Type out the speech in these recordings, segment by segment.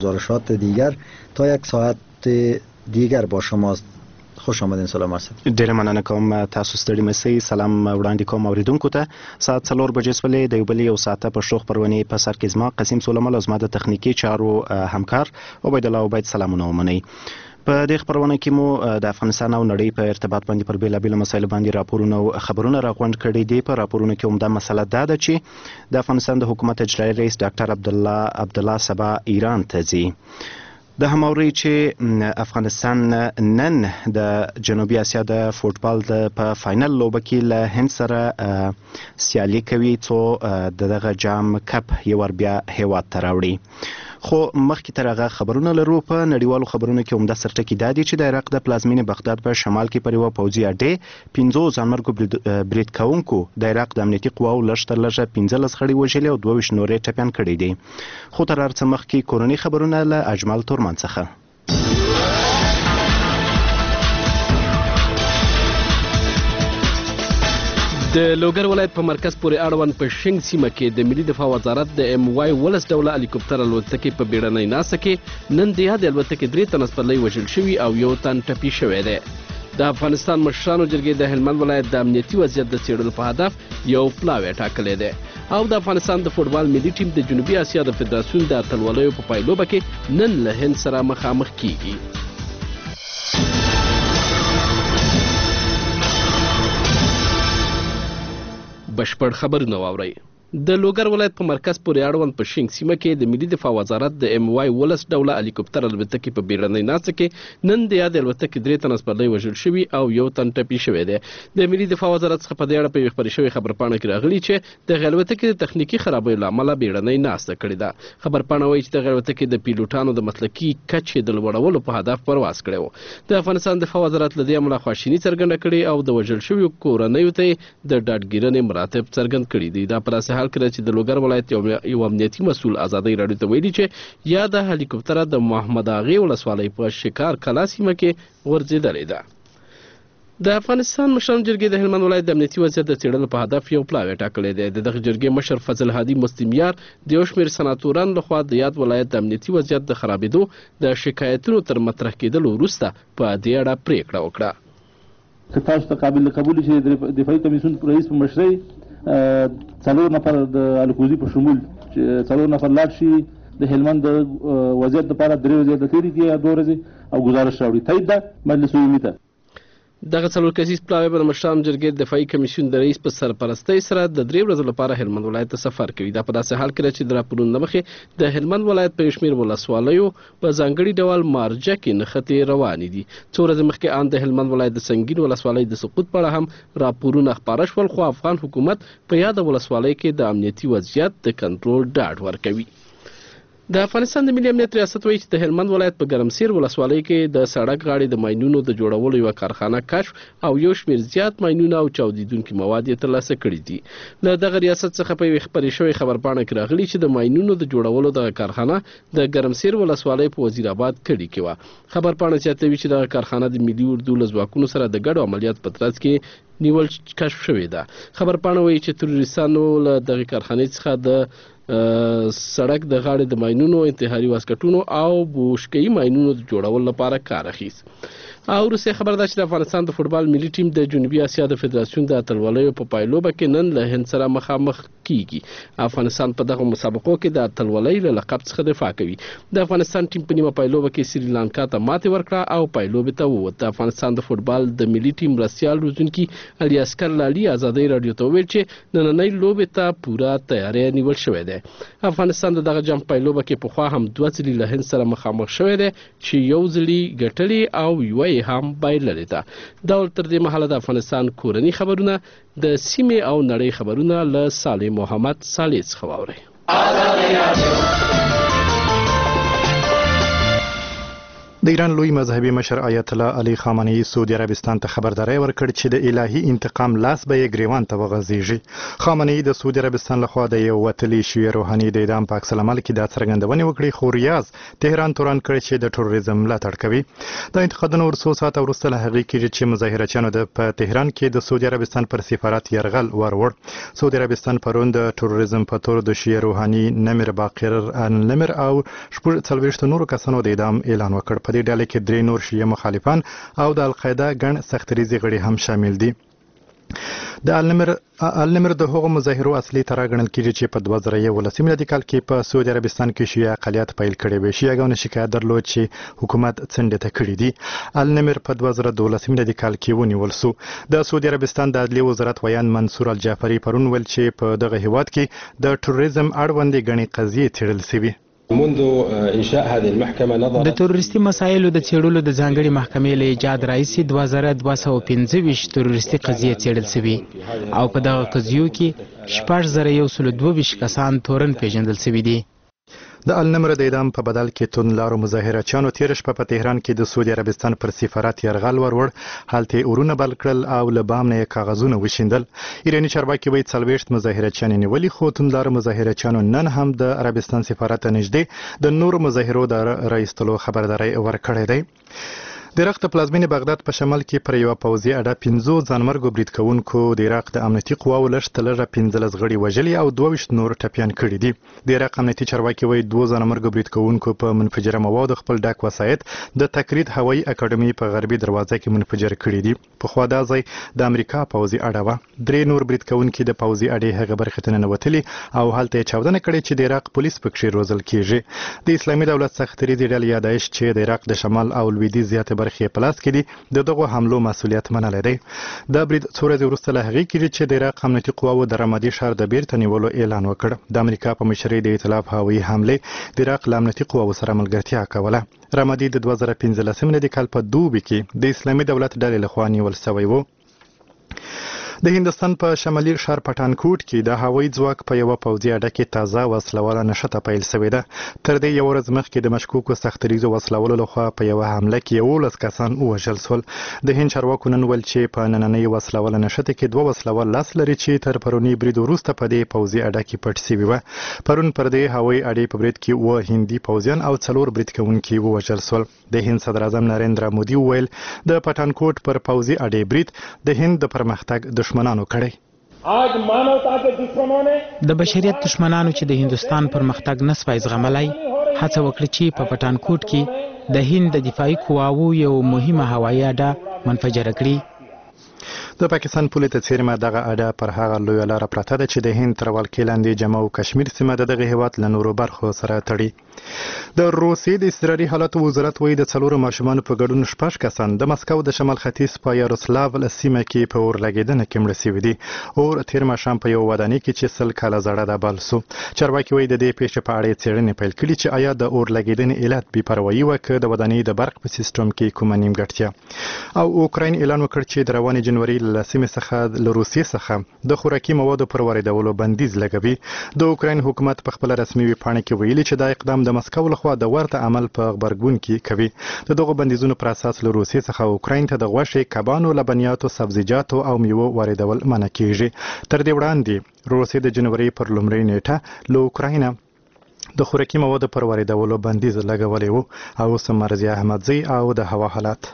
گزارشات دیگر تا یک ساعت دیگر با شماست. خوش آمدین. سلام است. ډیره مننه کوم. تاسو ستړي مسئ. سلام وړاندې کوم اوریدونکو ته. ساعت 4 بجې سولې د یو بل یو ساعته په شروع خبرونه په سر کې زما قسیم سولمل از ما د تخنیکی چارو همکار عبید الله عبید سلامونه ومنئ. په دې خبرونه کې مو د افغانستان او نړۍ په ارتباط باندې پر بیلابیلو مسایلو باندې راپورونه او خبرونه راغونډ کړي دي. په راپورونو کې عمده مسله دا ده چې د افغانستان د حکومت اجرایي رئیس ډاکټر عبدالله سبا ایران ته ځي. د هماوري چې افغانستان نن د جنوبي اسیا د فوټبال په فاینل لوبه کې له هند سره سیالي کوي څو دغه جام کپ یو ور بیا هیواد ته راوړي. خو مخکې تر هغه خبرونه لرو. په نړیوالو خبرونو کې عمده سرټکي دا دي چې د عراق د پلازمینې بغداد په شمال کې پر یوه پوځي اډې 15 ځانمرګو برید کوونکو د عراق د امنیتي قواو لږ تر لږه 15 خړې وژلې او 22 نورې ټپیان کړي دي. خو تر هر څه مخکې کورني خبرونه له اجمل تورمن څخه. د لوګر ولایت په مرکز پورې اړوند په شنګ سیمه کې د ملي دفاع وزارت د MY 19 ډوله هلیکوپټر الوتکې په بیړنۍ ناسته کې نن د یادې الوتکې 3 تن سپرلۍ وژل شوي او 1 تن ټپي شوی دی. د افغانستان مشرانو جرګې د هلمند ولایت د امنیتي وضعیت د څېړلو په هدف یو پلاوی ټاکلی دی او د افغانستان د فوټبال ملي ټیم د جنوبي اسیا د فدراسیون د اتلولیو په پایلوبه کې نن له هند سره مخامخ کیږي. بشپړ خبرونه واورئ. د لوګر ولایت په مرکز پورې اړوند په شنګ سیمه کې د ملي دفاع وزارت د MY 19 ډوله هلیکوپټر الوتکې په بیړنۍ ناسته کې نن د یادې الوتکې 3 تن سپرلۍ وژل شوي او 1 تن ټپي شوی دی. د ملي دفاع وزارت څخه په دې اړه په یوه خپرې شوې خبرپاڼه کې راغلي چې د الوتکې د تخنیکي خرابیو له امله بیړنۍ ناسته کړې ده. خبرپاڼه وایي چې د الوتکې د پیلوټانو د مسلکي کچې د لوړولو په هدف پرواز کړی و. د افغانستان دفاع وزارت له دې امله خواشیني څرګنده کړې او د وژل شویو کورنیو ته د ډاډګیرنې مراتب څرګند کړي دي. دا په داسې حال کې چې د لوګر ولایت یو امنیتي مسؤل ازادۍ راډیو ته ویلي چې یا د هلیکوپټر د محمد اغې ولسوالۍ په شکار کلا سیمه کې غورځېدلې ده. د افغانستان مشرانو جرګې د هلمند ولایت د امنیتي وضعیت د څېړلو په هدف یو پلاوی ټاکلی دی. د دغه جرګې مشر فضل هادي مستمیار د یو شمېر سناتورانو لخوا د یاد ولایت د امنیتي وضعیت د خرابېدو د شکایتونو تر مطرح کېدلو وروسته په دې اړه پرېکړه وکړه. که تاسو ته قابل قبول شي د دفاعي کمیسیون رئیس په مشرۍ 4 نفر د الکوزي په شمول 4 نفر لاړ شي د هلمند د وضعیت لپاره 3 ورځې د تېرې کې یا 2 ورځې او گزارش راوړي. تایید ده مجلس عمومي ته. دغه 4 کسیز پلاوی به د مشرانو جرګې د دفاعي کمیسیون د رئیس په سرپرستۍ سره د 3 ورځو لپاره هلمند ولایت ته سفر کوي. دا په داسې حال کې چې د راپورونو له مخې د هلمند ولایت په یو شمېر ولسوالیو په ځانګړي ډول مارجه کې نښتې روانې دي. 2 ورځې مخکې ان د هلمند ولایت د سنګین ولسوالۍ د سقوط په اړه هم راپورونه خپاره شول، خو افغان حکومت په یاده ولسوالۍ کې د امنیتي وضعیت د کنټرول ډاډ ورکوي. د افغانستان د ملي امنیت ریاست وایي چې د هلمند ولایت په ګرمسیر ولسوالۍ کې د سړک غاړې د ماینونو د جوړولو یوه کارخانه کشف او یو شمېر زیات ماینونه او چاودیدونکي مواد یې ترلاسه کړي دي. له دغه ریاست څخه په یوې خپرې شوې خبرپاڼه کې راغلي چې د ماینونو د جوړولو دغه کارخانه د ګرمسیر ولسوالۍ په وزیرآباد کلي کې وه. خبرپاڼه زیاتوي چې دغه کارخانه د ملي اردو له ځواکونو سره د ګډو عملیاتو په ترڅ کې نیول کشف شوې ده. خبرپاڼه وایي چې تروریستانو له دغې کارخانې څخه د سړک د غاړې د ماینونو، انتحاري واسکټونو او بوشکه‌ایي ماینونو د جوړولو لپاره کار اخیست. او وروسته خبر ده چې د افغانستان د فوټبال ملي ټیم د جنوبي اسیا د فدراسیون د اتلولیو په پایلوبه کې نن له هند سره مخامخ کیږي. افغانستان په دغه مسابقو کې د اتلولۍ له لقب څخه دفاع کوي. د افغانستان ټیم په نیمه پایلوبه کې سریلانکا ته ماتې ورکړه او پایلوبې ته ووت. د افغانستان د فوټبال د ملي ټیم مرستیال روزونکي علي اصغر لالي ازادۍ راډیو ته وویل چې نننۍ لوبې ته پوره تیاری نیول شوی دی. افغانستان د دغه جام پایلوبه کې پخوا هم 2 ځلې له هند سره مخامخ شوی دی چې 1 ځلې ګټلې او یوه هم بایللې ده. دا تر دې مهاله د افغانستان کورني خبرونه د سیمې او نړۍ خبرونه له صالح محمد صالح څخه واورئ. د ایران لوی مذهبي مشر آیت الله علي خامنه‌ای سعودي عربستان ته خبرداري ورکړه چې د الهي انتقام لاس به یې ګریوان ته وغځيږي. خامنه‌ای د سعودي عربستان لخوا د یو وتلي شیعه روحاني د اعدام په عکس العمل کې دا څرګندونه وکړه، خو ریاض تهران تورن کړ چې د تروریزم ملاتړ کوي. د انتقادونو ورسو ساعت وروسته له هغې کې چې مظاهرچیانو د په تهران کې د سعودي عربستان پر سفارت یرغل وروړ. سعودي عربستان پرون د تروریزم په تور د شیعه روحاني نمر باقر نمر او 40 نورو کسانو د اعدام اعلان وکړ. په دې ډله کې 3 نور شیعه مخالفان او د القاعده ګڼ سختریزي غړي هم شامل دي. د النمر د هغو مظاهرو اصلي تر غنل کېږي چې په 2011 میلادي کال کې په سعودي عربستان کې شیعه اقلیت پیل کړي وي. شیعهګانو شکایت درلود چې حکومت څنډه ته کړی دي. النمر په 2012 میلادي کال کې ونیول شو. د سعودي عربستان د عدلي وزارت ویان منصور الجعفري پرون ویل چې په دغه هیواد کې د تروریزم اړوند غني قضیې څېړل شوې. منذ انشاء هذه المحكمه نظرا د تروریستي مسایلو د څېړلو د ځانګړي محکمې له ایجاد راهیسې 2215 تروریستي قضیې څېړل شوي او په دغه قضیو کې 6122 کسان تورن پیژندل شوي دي. د النمر د اعدام په بدل کې توندلارو مظاهرچیانو تیر شپه په تهران کې د سعودي عربستان پر سفارت یرغل وروړ. هلته اورونه بل کړل او له بام نه کاغذونه وشیندل. ایراني چارواکي وایي 40 مظاهرچیان نیولي، خو توندلارو مظاهرچیانو نن هم د عربستان سفارت نږدې د نورو مظاهرو د رایستلو خبرداري ورکړې ده. د عراق د پلازمینې بغداد په شمال کې پر یو پوځي اډه 15 ځانمرګو برید کوونکو د عراق د امنیتي قواو لږ 15 غړي وژلي او 22 نور ټپیان کړي دي. د عراق امنیتي چارواکي وایي 2 ځانمرګو برید کوونکو په منفجره موادو خپل ډک وسایط د تکرید هوایي اکاډمي په غربي دروازه کې منفجر کړي دي. په خوا دا ځای د امریکا پوځي اډه و. 3 نور برید کوونکي د پوځي اډې هغه برخې ته ننوتلي او هلته چاودنه کړې چې د عراق پولیس پکې روزل کیږي. د اسلامي دولت سختریزي ډلې یادایش چې د عراق د شمال او لویدیځ زیاتې برخې په لاس کې د دغه حملو مسؤلیت منلی دی. دا برید څو ورځې وروسته له هغې کېږي چې د عراق امنیتي قواو د رمادي ښار د بیرته نیولو اعلان وکړ. د امریکا په مشرۍ د ائتلاف هوایي حملې د عراق له امنیتي قواو سره ملګرتیا کوله. رمادي د 2015 میلادي کال په دوبي کې د اسلامي دولت ډلې لخوا نیول شوی و. د هندستان په شمالي ښار پټانکوټ کې د هوایي ځواک په یوه پوځي اډه کې تازه وسلواله نښته پیل شوې ده. تر دې یو ورځ مخکې د مشکوکو سختریزو وسلوالو لخوا په یوه حمله کې 11 کسان ووژل شول. د هند چارواکو نن ویل چې په نننۍ وسلواله نښته کې 2 وسلوال لاس لري چې تر پروني برید وروسته په دې پوځي اډه کې پټ شوي وه. پرون پر دې هوایي اډې په برید کې 7 هندي پوځیان او 4 برید کوونکي ووژل شول. د هند صدر اعظم نریندرا مودي وویل د پټانکوټ پر پوځي اډې برید د هند د پرمختګ دشمنانو کړی. د بشریت دشمنانو چې د هندستان پرمختګ نسوای زغملای هڅه وکړه چې په پټانکوټ کې د هند د دفاعي قواو یو مهمه هوایي اډه منفجره کړي. د پاکستان پولې ته څیرمه دغه اډه پر هغه لویه لاره پرته ده چې د هند تر ولکې لاندې جمو او کشمیر سیمه د دغه هیواد له نورو برخو سره تړي. د روسیې د اضطراري حالاتو وزارت وایي د 4 ماشومانو په ګډون 6 کسان د مسکو د شمال ختیځ په یاروسلاو سیمه کې په اور لګېدنه کې مړه شوي دي. اور تیر ماښام په یو ودانۍ کې چې 100 کاله زړه ده بل شو. چارواکي وایي د دې پیښې په اړه څېړنې پیل کړي چې آیا د اور لګېدنې علت بې پروایي وه که د ودانۍ د برق په سیستم کې کومه نیمګړتیا. او اوکراین اعلان وکړ چې د روانې جنوري له سیمې څخه له روسیې څخه د خوراکي موادو پر واردولو بندیز لګوي. د اوکراین حکومت په خپل رسمي ویبپاڼه کې ویلي چې دا اقدام د مسکو لخوا د ورته عمل په غبرګون کې کوي. د دغو بندیزونو پر اساس له روسیې څخه اوکراین ته د غوښې، کبانو، لبنیاتو، سبزیجاتو او میوو واردول منع کیږي. تر دې وړاندې روسیې د جنوري پر لومړۍ نیټه له اوکراین د خوراکي موادو پر واردولو بندیز لګولی و. او اوس مرضیه احمدزی او د هوا حالات.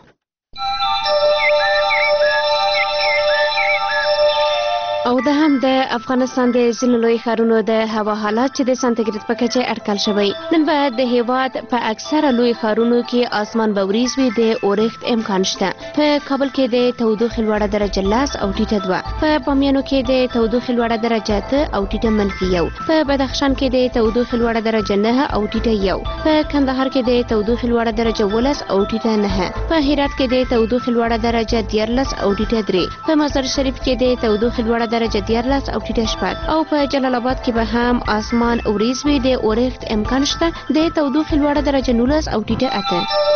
او د هم د افغانستان د ځینو لوی ښارونو د هوا حالات چې د سانتیګریډ په کچه اټکل شوی. نن به د هیواد په اکثره لوی ښارونو کې اسمان به وریځ وي، د اورښت امکان شته. په کابل کې د تودوخې لوړه درجه 10 او ټیټه 2، په بامیانو کې د تودوخې لوړه درجه 10 او ټیټه -1، په بدخشان کې د تودوخې لوړه درجه 9 او ټیټه 1، په کندهار کې د تودوخې لوړه درجه 12 او ټیټه 9، په هرات کې د تودوخې لوړه درجه 13 او ټیټه 3، په مزار شریف کې د تودوخې لوړه درجه 14 او ټیټه 6، او په جلال آباد کې به هم اسمان وریځ وي، د اورښت امکان شته، د تودوخې لوړه درجه 19 او ټیټه 8.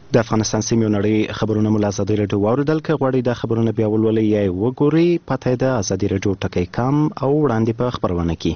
د افغانستان سیمې نړۍ خبرونه مو له ازادي راډیو واوریدل. که غواړئ دا خبرونه بیا ولولئ یا یې وګورئ، پته یې د ازادي راډیو ټکی کام او وړاندې په خبرونه کې.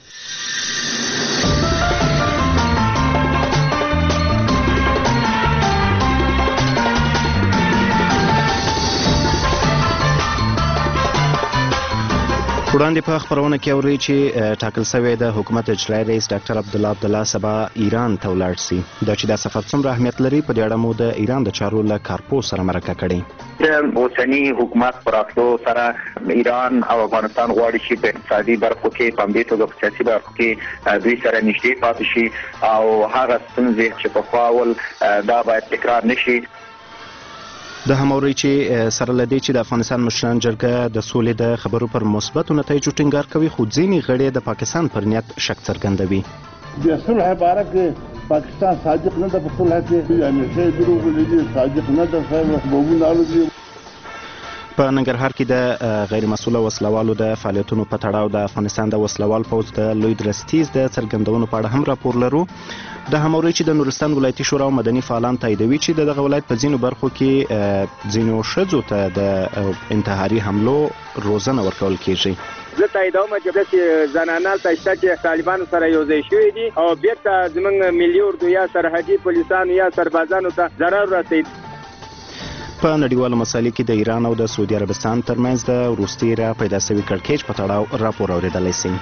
وړاندې په خبرونه کې اورئ چې ټاکل شوی د حکومت اجرایي رئیس ډاکټر عبدالله سبا ایران ته ولاړ شي. دا چې دا سفر څومره اهمیت لري په دې اړه مو د ایران د چارو له کارپوه سره مرکه کړې. د اوسني حکومت پر راتلو سره ایران او افغانستان غواړي چې په اقتصادي برخو کې په همدې توګه په سیاسي برخو کې دوی سره نږدې پاتې شي او هغه ستونزې چې پخوا ول دا باید تکرار نشي. د هموري چې سره لدی چې د افغانستان مشران جرګه د سولې د خبرو پر مثبتو نتایجو ټینګار کوي، خو ځینې غړي د پاکستان پر نیت شک څرګندوي. د صلح باره کې پاکستان صادق نه ده، په صلح کې همیشه دروغ ویلي، صادق نه ده، بمونه الوزي. په ننګرهار کې د غیر مسؤله وسلوالو د فعالیتونو په تړاو د افغانستان د وسلوال پوځ د لوی درستیز د څرګندونو په اړه هم راپور لرو. د هموري چې د نورستان ولایتي شورا او مدني فعالان تاییدوي چې دغه ولایت په ځینو برخو کې ځینو ښځو ته د انتحاري حملو روزنه ورکول کیږي. زه تاییدوم چې زنانه تشته چې طالبانو سره یوځای شوي دي او بیرته زموږ ملي اردو یا سرحدي پولیسانو یا سربازانو ته ضرر رسوي. په نړیوالو مسایلو کې د ایران او د سعودي عربستان ترمنځ د وروستي را پیدا شوي کړکېچ په تړاو راپور اورېدلی شي.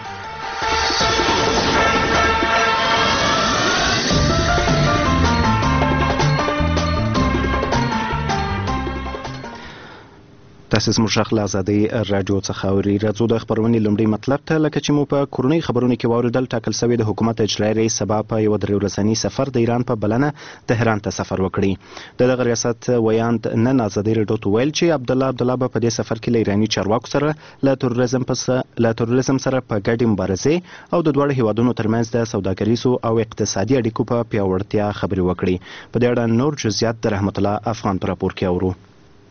تاسو زموږ غږ له ازادۍ راډیو څخه اورئ. راځو د خبرونې لومړی مطلب ته. لکه چې مو په کورنۍ خبرونو کې واورېدل، ټاکل شوی د حکومت اجرایي رئیس سبا په یوه 3 ورځني سفر د ایران په بلنه تهران ته سفر وکړي. د دغه ریاست ویاند نن ازادۍ راډیو ته ویل چې عبدالله به په دې سفر کې له ایراني چارواکو سره له تروریزم سره په ګډې مبارزې او د دواړو هیوادونو ترمنځ د سوداګریزو او اقتصادي اړیکو په پیاوړتیا خبرې وکړي. په دې اړه نور جزئیات د رحمت الله افغان په راپور کې اورو.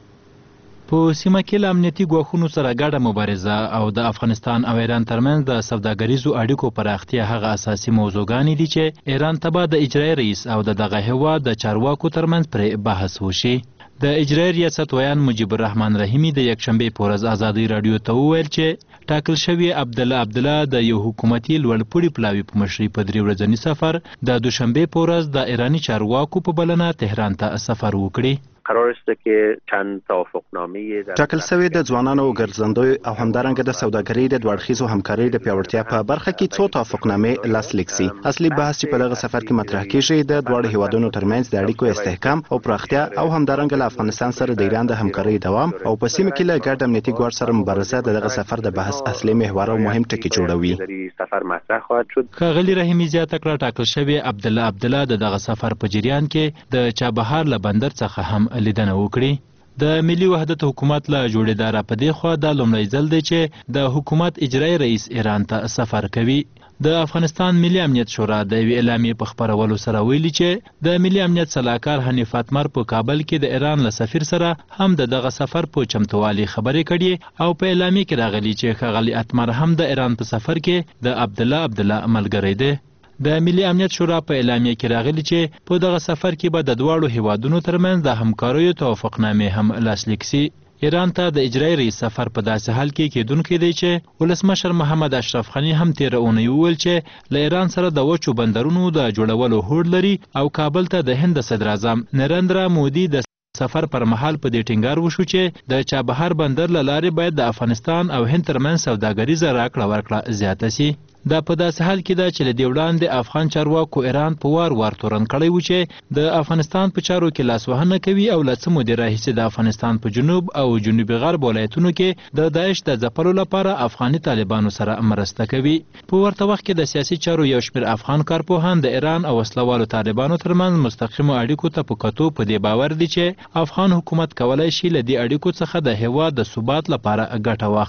په سیمه کې له امنیتي ګواښونو سره ګډه مبارزه او د افغانستان او ایران ترمنځ د سوداګریزو اړیکو پراختیا هغه اساسي موضوعګانې دي چې ایران ته به د اجرایي رئیس او دغه هیواد د چارواکو ترمنځ پرې بحث وشي. د اجرایي ریاست ویان مجیب الرحمن رحیمي د یکشنبې په ورځ ازادۍ راډیو ته وویل چې ټاکل شوی عبدالله د یو حکومتي لوړپوړي پلاوي په مشرۍ په 3 ورځني سفر د دوشنبې په ورځ د ایراني چارواکو په بلنه تهران ته سفر وکړي. قرار است که چند توافقنامه ټاکل شوی د ځوانانو ګرځندوی او همدارنګه د سوداګرۍ د دوړخیزو همکارۍ د پیاوړتیا په برخه کې څو توافقنامې لاسلیک شي. اصلي بحث چې په دغه سفر کې مطرح کیږي د دواړو هیوادونو ترمنځ د اړیکو استحکام او پراختیا او همدارنګه له افغانستان سره د ایران د همکارۍ دوام او په سیمه کې له ګډ امنیتي ګواښ سره مبارزه د دغه سفر د بحث اصلي محور او مهم ټکی جوړوي. سفر مطرح خواهد شد. ښاغلي رحیمي زیاته کړه ټاکل شوی عبدالله دغه سفر په جریان کې د چابهار له بندر څخه هم لیدنه وکړي. د ملي وحدت حکومت له جوړېداره په دې خوا دا لومړی ځل دی چې د حکومت اجرایي رئیس ایران ته سفر کوي. د افغانستان ملي امنیت شورا د یوې اعلامیې په خپرولو سره ویلي چې د ملي امنیت سلاکار حنیف اتمر په کابل کې د ایران له سفیر سره هم دغه سفر په چمتووالي خبرې کړي او په اعلامیې کې راغلي چې ښاغلي اتمر هم د ایران په سفر کې د عبدالله ملګری دی. د ملي امنیت شورا په اعلامیه کې راغلي چې په دغه سفر کې به د دواړو هیوادونو ترمنځ د همکاریو توافقنامې هم لاسلیک شي. ایران ته د اجرایي رئیس سفر په داسې حال کې کېدونکی دی چې ولسمشر محمد اشرف غني هم تېره اونۍ وویل چې له ایران سره د وچو بندرونو د جوړولو هوډ لري او کابل ته د هند صدر اعظم نریندرا مودي د سفر پر مهال په دې ټینګار وشو چې د چابهار بندر له لارې باید د افغانستان او هند ترمنځ سوداګریزه راکړه ورکړه زیاته شي. دا په داسې حال کې ده چې له دې وړاندې افغان چارواکو ایران په وار تورن کړی و چې د افغانستان په چارو کې لاسوهنه کوي او له څه مودې راهیسې د افغانستان په جنوب او جنوبي غرب ولایتونو کې د داعش د ځپلو لپاره افغاني طالبانو سره مرسته کوي. په ورته وخت کې د سیاسي چارو یو شمېر افغان کارپوهان د ایران او وسلوالو طالبانو ترمنځ مستقیمو اړیکو ته په کتو په دې باور دي چې افغان حکومت کولی شي له دې اړیکو څخه د هیواد د ثبات لپاره ګټه واخلي.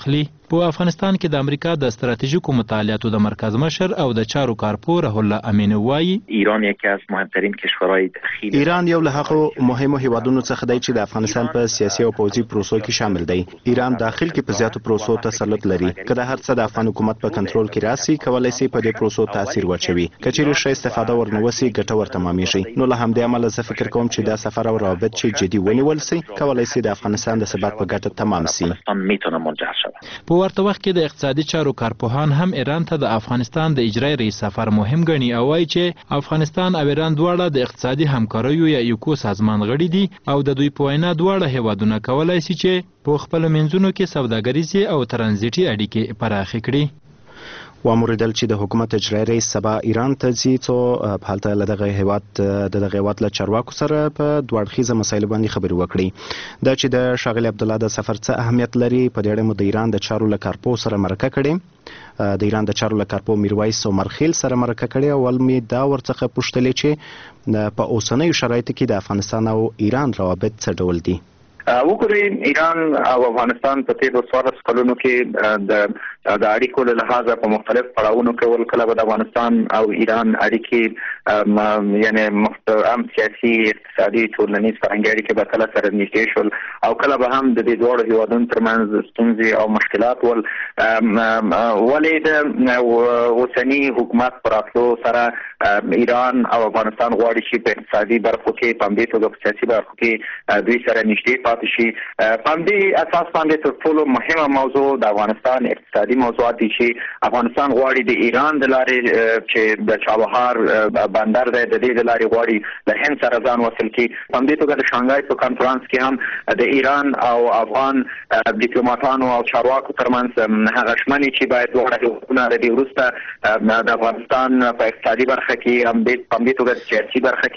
په افغانستان کې د امریکا د ستراتیژیکو مطالعاتو د مرکز مشر او د چارو کارپور رح الله امین وایي ایران یکی از مهمترین کشورهای داخلی ایران یو له هغو مهمو هیوادونو څخه دی چې د افغانستان په سیاسي او پوځي پروسو کې شامل دی. ایران داخل کې په زیاتو پروسو تسلط لري. که د هر څه د افغان حکومت په کنټرول کې راسي کولای شي په دې پروسو تاثیر واچوي. که چیرې ښه استفاده ورنوسي ګټور تمامېږي. نو له همدې امله زه فکر کوم چې دا سفر او روابط چې جدي ونیول شي کولای شي د افغانستان د ثبات په ګټه تمام شي. په ورته وخت کې د اقتصادي چارو کارپوهان هم ایران ته د افغانستان د اجرای رئیس سفر مهم ګڼي او وایي چې افغانستان او ایران دواړه د اقتصادي همکاریو یا یوکو سازمان غړي دي او د دوی په وینا دواړه هیوادونه کولای شي چې په خپلو منځونو کې سوداګریزې او ترانزیټي اړیکې پراخې کړي. واوریدل چې د حکومت اجرایي رئیس سبا ایران ته ځي څو په هلته له دغه هیواد له چارواکو سره په دوه اړخیزه مسایلو باندې خبرې وکړي. دا چې د ښاغلي عبدالله د سفر څه اهمیت لري په دې اړه مو د ایران د چارو له کارپو سره مرکه کړې. د ایران د چارو له کارپو میرویس عمرخیل سره مرکه کړې او ول می دا ورڅخه پوښتلې چې په اوسنیو شرایطو کې د افغانستان او ایران روابط څه ډول دي. وګورئ ایران او افغانستان په تیرو 14 کلونو کې د اړیکو له لحاظه په مختلف پړاوونو کې ول کله د افغانستان او ایران اړیکې یعنی هم سیاسي اقتصادي ټولنیز فرهنګي اړیکې به کله سره نږدې شول او کله به هم د دې دوه هیوادونو ترمنځ ستونزې او مشکلات ول. ولې د اوسنی حکومت پر راتلو سره ایران او افغانستان غواړي چې په اقتصادي برخو کې په همدې توګه په سیاسي برخو کې دوی سره نږدې پاتې شي. په همدې اساس باندې تر ټولو مهمه موضوع د افغانستان اقتصادي موضوعات دي چې افغانستان غواړي د ایران د لارې چې د چابهار بندر دی د دې د لارې غواړي له هند سره ځان وصل کړي. په همدې توګه د شانګهای په کنفرانس کې هم د ایران او افغان ډیپلوماټانو او چارواکو ترمنځ هغه ژمنې چې باید دواړه هیوادونه د دې وروسته د افغانستان په اقتصادي برخه کې هم په همدې توګه د سیاسي برخه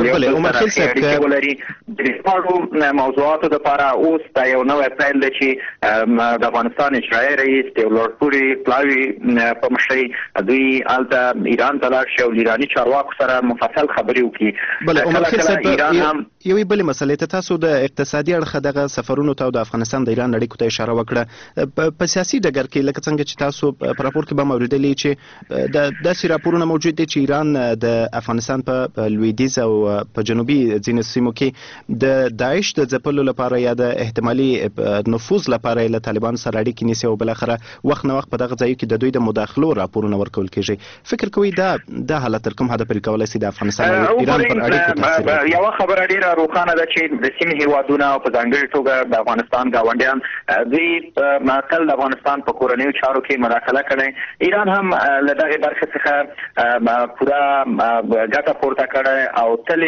کې اړیکې ولري. د دې موضوعاتو لپاره اوس دا یو نوی پیل دی چې د افغانستان اجرایي رئیس د لورد پوري پلاوي په مشرۍ دوی هلته ایران ته لاړ شي او ایراني چارواکو سره مفصل خبرې وکړي. بله عمرخیل صاحب یوې بلې مسلې ته تاسو د اقتصادي اړخه دغه سفرونو ته او د افغانستان د ایران اړیکو ته اشاره وکړه. په سیاسي ډګر کې لکه څنګه چې تاسو په راپور کې به موریدلې چې داسې راپورونه موجود دي چې ایران د افغانستان په لویدیځ او په جنوبي ځینو سیمو کې د داعش د ځپلو لپاره یا د احتمالي نفوذ لپاره له طالبان سره اړیکې نیسي او بالاخره وخت نه وخت په دغه ځایو کې د دوی د مداخلو راپورونه ورکول کېږي. فکر کوئ دا حالت تر کوم حده پورې کولی شي د افغانستان او ایران پر اړیکو تاثیر وکړي؟ یوه خبره ډېره روښانه ده چې د سیمې هیوادونه او په ځانګړې توګه د افغانستان ګاونډیان دوی تل د افغانستان په کورنیو چارو کې مداخله کړې. ایران هم له دغې برخې څخه پوره ګټه پورته کړې او تل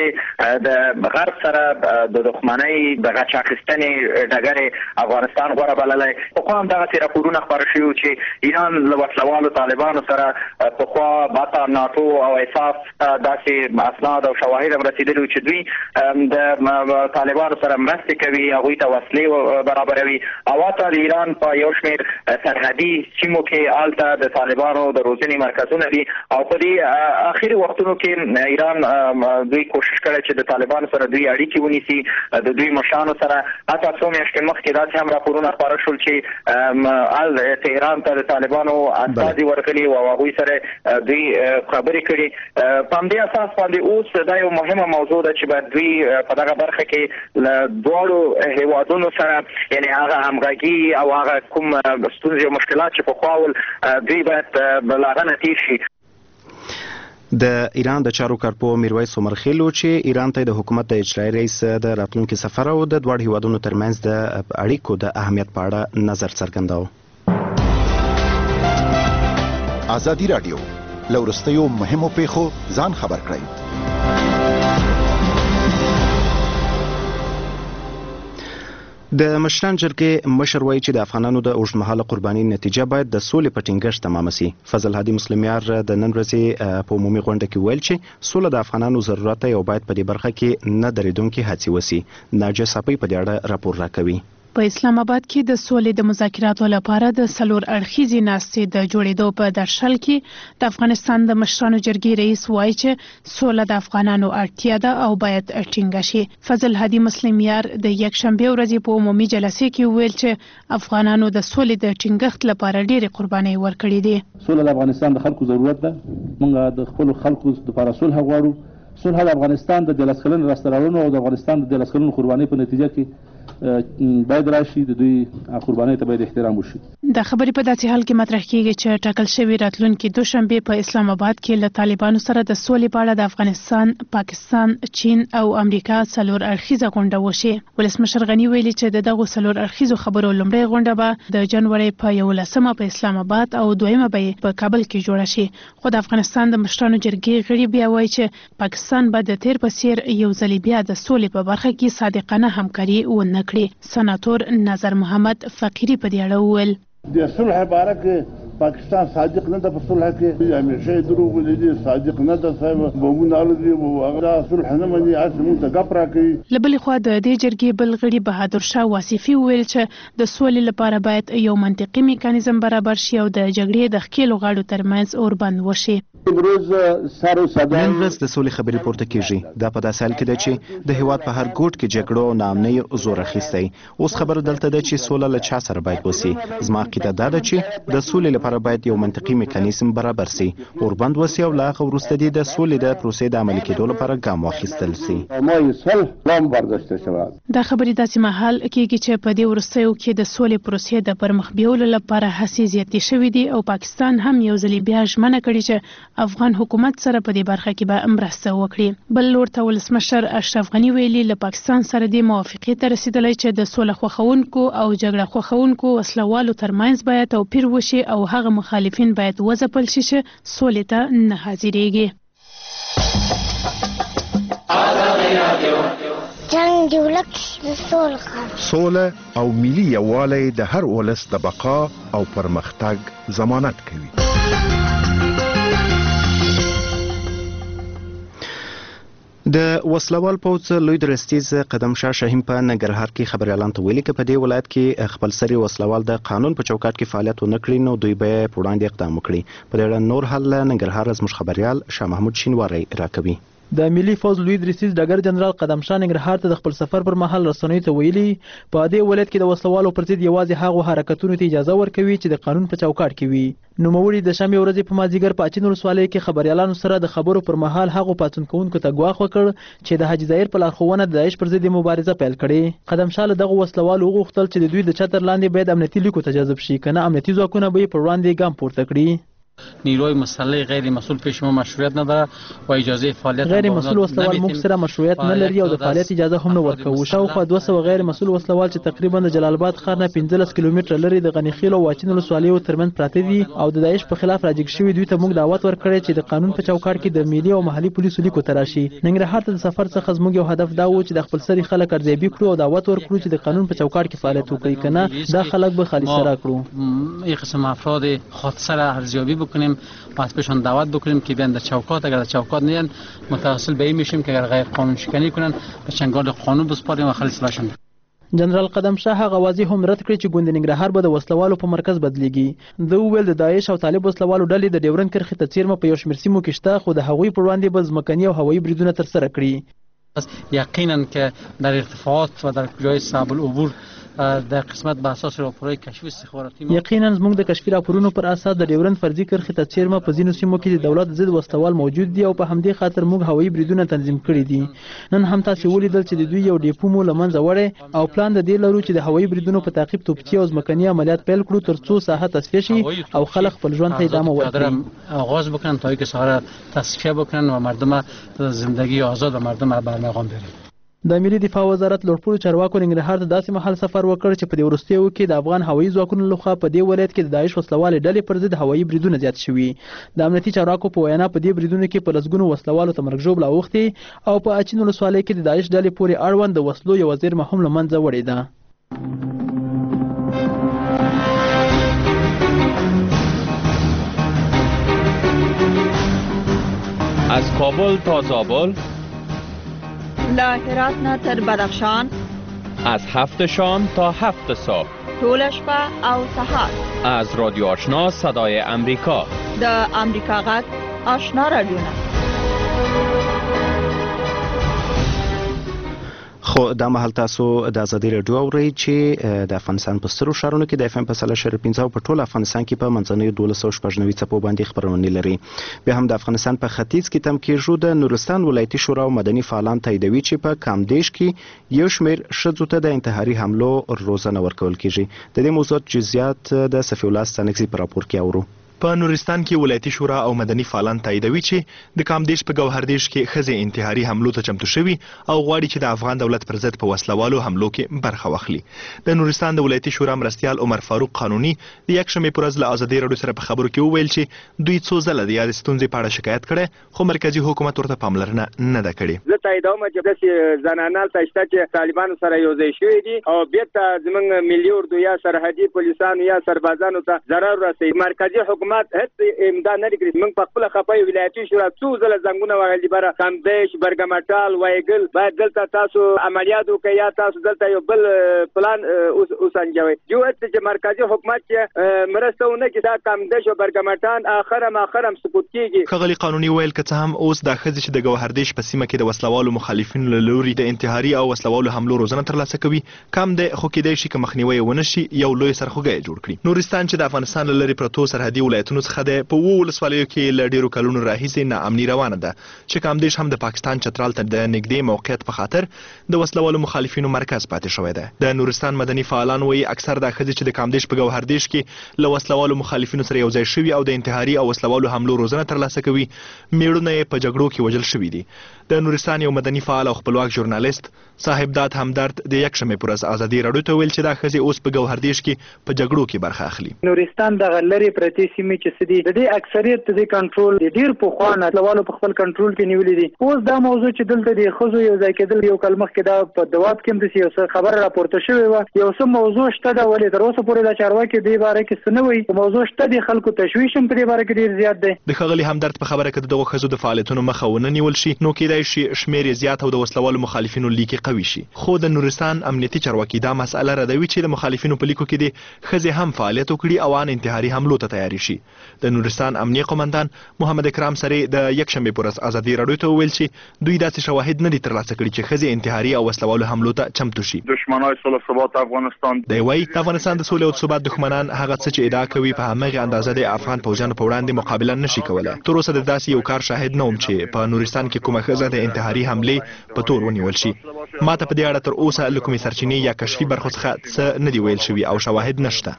د غرب سره د دښمنۍ د غچ اخیستنې ډګر افغانستان غوره بللی. پخوا هم دغسې راپورونه خپاره شوي وو چې ایران له وسلوالو طالبانو سره پخوا باتا ناټو او اساف داسې اسناد او شواهد هم رسېدلي وو چې دوی د طالبانو سره مرستې کوي، هغوی ته وسلې برابروي او حتی د ایران په یو شمېر سرحدي سیمو کې هلته د طالبانو د روزنې مرکزونه دي او په دې اخري وختونو کې ایران دوی کوشش کړی چې د طالبانو سره دوی اړیکې ونیسي. د دوی مشرانو سره حتی څو میاشتې مخکې داسې هم راپورونه خپاره شول چې تهران ته د طالبانو استازي ورغلي او هغوی سره دوی خبرې کړي. په همدې اساس باندې اوس دا یو مهمه موضوع ده چې باید دوی په دغه برخه کې له دواړو هیوادونو سره یعنې هغه همغږي او هغه کوم ستونزې او مشکلات چې پخوا ول دوی باید له هغه نه تېر شي. د ایران د چارو کارپو میرویس عمرخیل چې ایران ته د حکومت د اجرایي رئیس د راتلونکي سفر او د دواړو هیوادونو ترمنځ د اړیکو د اهمیت په اړه نظر څرګنداوه. ازادي راډیو له وروستیو مهمو پیښو ځان خبر کړئ. د مشران جرګې مشر وایي چې د افغانانو د اوږدمهاله قربانۍ نتیجه باید د سولې په ټینګښت تمامه شي. فضل هادي مسلمیار د نن ورځې په عمومي غونډه کې ویل چې سوله د افغانانو ضرورت دی او باید په دې برخه کې نه درېدونکې هڅې وشي. ناجیه صافۍ په دې اړه راپور راکوي. په اسلام آباد کې د سولې د مذاکراتو لپاره د څلور اړخیزې ناستې د جوړېدو په درشل کې د افغانستان د مشرانو جرګې رئیس وایي چې سوله د افغانانو اړتیا ده او باید ټینګه شي. فضل هادي مسلم یار د یکشنبه ورځې په عمومي جلسې کې ویل چې افغانانو د سولې د ټینګښت لپاره ډېرې قربانۍ ورکړې دي. سوله د افغانستان د خلکو ضرورت ده. موږ د خپل خلکو لپاره صلح غواړو. صلح د افغانستان د 13 کلن راستراونو او د افغانستان د 13 کلن قربانۍ په نتیجه کې باید راشي. د دوی قربانۍ ته باید احترام وشي. د خبرې په داسې حال کې مطرح کیږي چې ټاکل شوی راتلونکي دوشنبه په اسلام آباد کې له طالبانو سره د سولې په اړه د افغانستان، پاکستان، چین او امریکا څلور اړخیزه غونډه وشي. ولسمشر غنی ویلي چې دغه څلور اړخیزو خبرو لومړی غونډه به د جنوري په 11مه په اسلام آباد او دویمه به په کابل کې جوړه شي. خو د افغانستان د مشرانو جرګې غړي بیا وایي چې پاکستان به د تیر په څیر یو ځل بیا د سولې په برخه کې صادقانه همکاري ونه کړي. سناتور نظر محمد فقیری په دې اړه وویل د صلح لپاره کې پاکستان صادق نه ده. په صلح کې همیشه دروغ ویلي صادق نه ده. صاحب بمونه الګي او هغه صلح نه مني اصل موږ ته غپ راکړي. لبلې خو د دې جرګې بل غړي بهادر شاه واسفي ویل چې د سولې لپاره باید یو منطقي میکانیزم برابر شي او د جګړې د ښکېلو غاړو ترمنځ اوربند وشي. نن ورځ د سولې خبرې پورته کیږي. دا په داسې حال کې ده چې د هیواد په هر ګوټ کې جګړو او ناامنۍ زور اخیستی. اوس خبره دلته ده چې سوله له چا سره باید وسی. زما عقیده دا ده چې د سولې لپاره باید یو منطقي میکانیزم برابر سي، اوربند وسی او لا هغه وروسته د سولې د پروسې د عملي کېدو لپاره ګام واخیستل سي. دا خبرې داسې مهال کېږي چې په دې وروستیو کې د سولې پروسې د پرمخ بیولو لپاره هڅې زیاتې شوې دي او پاکستان هم یو ځل بیا ژمنه کړې چې افغان حکومت سره په دې برخه کې به مرسته وکړي. بل لور ته ولسمشر اشرف غنی ویلي له پاکستان سره د موافقې ته رسیدلی چې د سوله خوښونکو او جګړه خوښونکو وسلوالو ترمنځ باید توپیر وشي او هغه مخالفین باید وځپل شي چې سولې ته نه حاضرېږي. جنگ ولک د سوله او ملي یووالی د هر ولس د بقا او پرمختګ ضمانت کوي. د وسلوال پوځ لوی درستیز قدم شاه شاهین په ننګرهار کې خبريالان ته ویلي چې په دې ولایت کې خپل سري وسلوال د قانون په چوکاټ کې فعالیت ونه کړي نو دوی به په وړاندې اقدام وکړي. په دې اړه نور حل ننګرهار زموږ خبريال شاه محمود شینواری راکوي. د ملي فوز لوی درستیز ډګر جنرال قدم شاه ننګرهار ته د خپل سفر پر مهال رسنیو ته ویلي په دې ولایت کې د وسلوالو پر ضد یوازې هغه حرکتونو ته اجازه ورکوي چې د قانون په چوکاټ کې وي. نوموړي د شنبه ورځې په مازیګر په اچین ولسوالۍ کې خبريالانو سره د خبرو پر مهال هغه پاتون کوونکو ته ګواښ وکړ چې د حاجي ظاهر په لارښوونه د داعش پر ضد مبارزه پیل کړي. قدم شاه دغه وسلوالو غوښتل چې د دوی د چتر لاندې باید امنیتي لیکو ته جذب شي کنه امنیتي ځواکونه به پر وړاندې ګام پورته کړي. نیروی مسلح غیر مسئول پیش ما مشروعیت نداره و اجازه فعالیت غیر مسئول وسلوال موږ سره مشروعیت نه لري او د فعالیت اجازه هم نه ورکوي. شاوخوا 200 غیر مسئول وسلوال چې تقریبا د جلال آباد ښار نه 15 کیلومتر لري د غنیخیل او واچین ولسوالیو ترمن پراته دي او د داعش په خلاف راجګ شوی دوی ته موږ دعوت ورکړی چې د قانون په چوکاټ کې د ملي او محلي پولیسو لیکو تراشي. ننګرهار ته د سفر څخه زموږ یو هدف دا و چې د خپل سري خلک ارزیابي کړو او دعوت ورکړو چې د قانون په چوکاټ کې فعالیت وکړي کنه دا خلک به خالص سره کړو. یک قسم افراد خودسر ارزیابی بکنیم پس بهشون دعوت بکنیم که بیان در چوکات، اگر در چوکات نیان متوسل به این میشیم که اگر غیر قانون شکنی کنن به چنگال قانون بسپاریم و خلاص لاشن. جنرال قدم شاه هغه واضح هم رد کړی چې ګوند ننګرهار به د وسلوالو په مرکز بدلیږي. د ویل د داعش او طالب وسلوالو ډلې د ډیورن کرښې ته څیرمه په یو شمېر سیمو کې شته خو د هغوی پر وړاندې به ځمکني او هوایي بریدونه ترسره کړي. یقینا که در ارتفاعات و در جای صعب العبور در قسمت به اساس راپورهای کشفی استخباراتی یقینا زموږ د کشفي راپورونو پر اساس د ډیورن فرضي کرښې ته څیرمه په ځینو سیمو کې د دولت ضد وسلوال موجود دي او په همدې خاطر موږ هوایي بریدونه تنظیم کړي دي. نن هم تاسو ولیدل چې د دوی یو ډیپو مو لمنځه وړي او پلان د دې لرو چې د هوایي بریدونو په تعقیب توپچي او ځمکني عملیات پیل کړو ترڅو ساحه تصفیه شي او خلک خپل ژوند ته ادامه ورکړي. آغاز بکنن تا اینکه ساحه تصفیه بکنن و مردم زندگی آزاد و مردم بر مقام برن. د ملي دفاع وزارت لوړپوړو چارواکو ننګرهار ته داسې مهال سفر وکړ چې په دې وروستیو کې د افغان هوایي ځواکونو لخوا په دې ولایت کې د داعش وسلوالې ډلې پر ضد هوایي بریدونه زیات شوي. د امنیتي چارواکو په وینا په دې بریدونو کې په لسګونو وسلوالو ته مرګ ژوبله اوښتې او په اچین ولسوالۍ کې د داعش ډلې پورې اړوند د وسلو یوه زیرمه هم له منځه وړې ده. از کابل تا زابل، لا هرات نه تر بدخشان، از 7 شام تا 7 صبح طول شپه او سهار از رادیو آشنا صدای امریکا د امریکا غږ آشنا رادیوونه. خو دا مهال تاسو د ازادي رادیو اورئ چې د افغانستان په سترو ښارونو کې د FM په 100.15 په ټول افغانستان کې په منځنیو 1290 څپو باندې خبرونه لري. بیا هم د افغانستان په ختیځ کې تم کېږو د نورستان ولایتي شورا او مدني فعالان تاییدوي چې په کامدیش کې یو شمېر ښځو ته د انتحاري حملو روزنه ورکول کېږي. د دې موضوع جزئیات د صفي الله ستانکزي په راپور کې اورو. په نورستان کې ولایتي شورا او مدني فعالان تاییدوي چې د کامدیش په ګوهردیش کې ښځې انتحاري حملو ته چمتو شوي او غواړي چې د افغان دولت پر ضد په وسلوالو حملو کې برخه واخلي. د نورستان د ولایتي شورا مرستیال عمر فاروق قانوني د یکشنبې پر ورځ له ازادي راډیو سره په خبرو کې وویل چې دوی څو ځله د یادې ستونزې په اړه شکایت کړی خو مرکزي حکومت ورته پاملرنه نه ده کړې. زه تاییدوم چې داسې زنانه هلته شته چې طالبانو سره یوځای شوي دي او بېرته زموږ ملي اردو یا سرحدي پولیسانو یا سربازانو ته ضرر رسوي. مرکزي حکومت هېڅ امداد نه کړي. موږ په خپله خفه یو ولایتي شورا څو ځله زنګونه وهلي بره کامدیش برګمټال وایګل باید دلته تاسو عملیات وکړئ یا تاسو دلته یو بل پلان وسنجوئ. یو چې مرکزي حکومت چې مرسته ونه کړي دا کامدیش او برګمټان اخرم سقوط کېږي. ښاغلي قانوني ویل که څه هم اوس دا ښځې چې د ګوهردیش په سیمه کې د وسلوالو مخالفینو له لوري د انتحاري او وسلوالو حملو روزنه ترلاسه کوي کم دی خو کېدای شي که مخنیوی ونه شي یو لوی سرخوږی جوړ کړي. نورستان چې د افغانستان له لرې پرتو سرحدي ولایتونو څخه دی په 7 ولسوالیو کې له ډېرو کلونو راهیسې ناامني روانه ده چې کامدیش هم د پاکستان چترال ته د نږدې موقعیت په خاطر د وسلوالو مخالفینو مرکز پاتې شوی دی. د نورستان مدني فعالان وایي اکثر دا ښځې چې د کامدیش په ګوهردیش کې له وسلوالو مخالفینو سره یوځای شوي او د انتحاري او وسلوالو حملو روزنه ترلاسه کوي میړونه یې په جګړو کې وژل شوي دي. د نورستان یو مدني فعال او خپلواک ژورنالیست صاحبداد همدرد د یکشنبې پر ورځ ازادي راډیو ته ویل چې دا ښځې اوس په ګوهردیش کې په جګړو کې برخه اخلي. نورستان دغه لرې پرتې سیمې چې څه دي د دې اکثریت د کنټرول ډیر په خوانه وسلوالو په خپل کنټرول کې نیولې دي. اوس دا موضوع چې دلته د ښځو یو ځای کېدل یو کال مخکې دا په دواب کې هم داسې یو څه خبره راپورته شوې وه. یو څه موضوع شته ده ولې تر اوسه پورې دا چارواکي دې باره کې څه نه وایي. موضوع شته د خلکو تشویش هم په دې باره کې ډېر زیات دی. د ښاغلي همدرد په خبره که د دغو ښځو د فعالیتونو مخه ونه نیول شي نو کېدای شي شمېر یې زیات او د وسلوالو مخالفینو لیکې قوي شي. خو د نورستان امنیتي چارواکي دا مسئله ردوي چې د مخالفینو په لیکو کې دې ښځې هم فعالیت وکړي او ان انتحاري حملو ته تیاری شي. د نورستان امنیه قومندان محمد اکرام سره د یکشنبې پر ورځ ازادي راډیو ته وویل چې دوی داسې شواهد نه دي ترلاسه کړي چې ښځې انتحاري او وسلوالو حملو ته چمتو شي. دشمنای صلح ثبات افغانستان دی وایي د افغانستان د سولې او ثبات دښمنان هغه څه چې ادعا کوي په همغه اندازه د افغان پوځیانو په وړاندې مقابله نشي کولی. تر اوسه د داسې یو کار شاهد نه وم چې په نورستان کې کومه ښځه د انتحاري حملې په تور ونیول شي. ما ته په دې اړه تر اوسه له کومې سرچینې یا کشفي برخو څخه څه نه دي ویل شوي او شواهد نشته.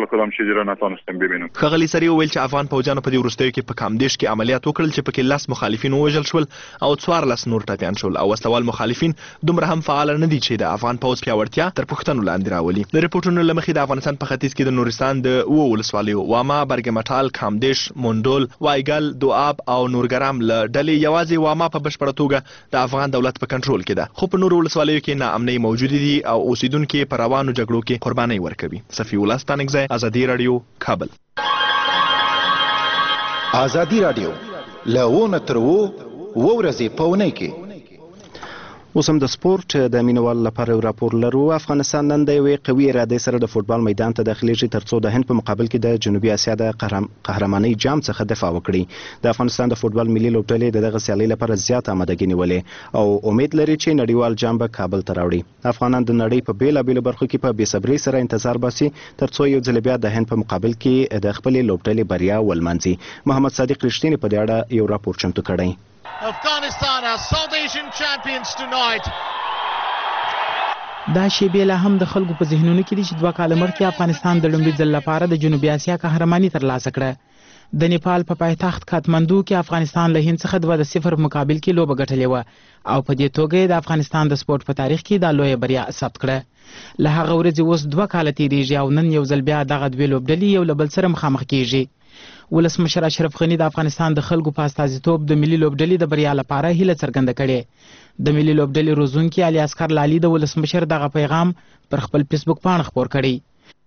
ښاغلي سري وویل چې افغان پوځیانو په دې وروستیو کې په کامدیش کې عملیات وکړل چې پکې 10 مخالفین ووژل شول او 14 نور ټپیان شول او وسلوال مخالفین دومره هم فعال نه دي چې د افغان پوځ پیاوړتیا تر پوښتنو لاندې راولي. د ریپورټونو له مخې د افغانستان په ختیځ کې د نورستان د 7 ولسوالیو واما برګمټال کامدیش موندول وایګل دواب او نورګرام له ډلې یوازې واما په بشپړه توګه د افغان دولت په کنټرول کې ده خو په نورو ولسوالیو کې ناامنۍ موجودې دي او اوسیدونکو په روانو جګړو کې قرباني ورکوي. صفي الله ستانکزی ازادي راډیو کابل. ازادي راډیو له تر ورځې په اونۍ کې اوس هم د سپورت د مینوال لپاره راپور لرو. افغانستان نن د یوې قوي ارادې سره د فوټبال میدان ته داخليږي ترڅو د هند په مقابل کې د جنوبي اسیا د قهرمانۍ جام څخه دفاع وکړي. د افغانستان د فوټبال ملي لوبډلې دغه سیالۍ لپاره زیات آمادګي نیولې او امید لري چې نړیوال جام به کابل ته راوړي. افغانان د نړۍ په بیلابېلو برخو کې په بېصبرۍ سره انتظار باسي ترڅو یو ځل بیا د هند په مقابل کې د خپلې لوبډلې بریا ولمانځي. محمد صادق رښتینی په دې اړه یو راپور چمتو کړی. Afghanistan are South Asian champions tonight. دا شیبې لا هم د خلکو په ذهنونو کې دي چې 2 کاله مخکې افغانستان د لومړي ځل لپاره د جنوبي اسیا قهرماني ترلاسه کړه. د نیپال په پایتخت کاتماندو کې افغانستان له هند څخه 2-0 مقابل کې لوبه ګټلې وه او په دې توګه د افغانستان د سپورت په تاریخ کې دا لویه بریا ثبت کړه. له هغه ورځې اوس 2 کاله تیریږي او نن یو ځل بیا دغه دوه لوبډلې یو له بل سره مخامخ کیږي. ولسمشر اشرف غنی د افغانستان د خلکو په استازیتوب د ملي لوبډلې د بریا لپاره هیله څرګنده کړې. د ملي لوبډلې روزونکي علي اصغر لالي د ولسمشر دغه پیغام پر خپل فیسبوک پاڼه خپور کړی.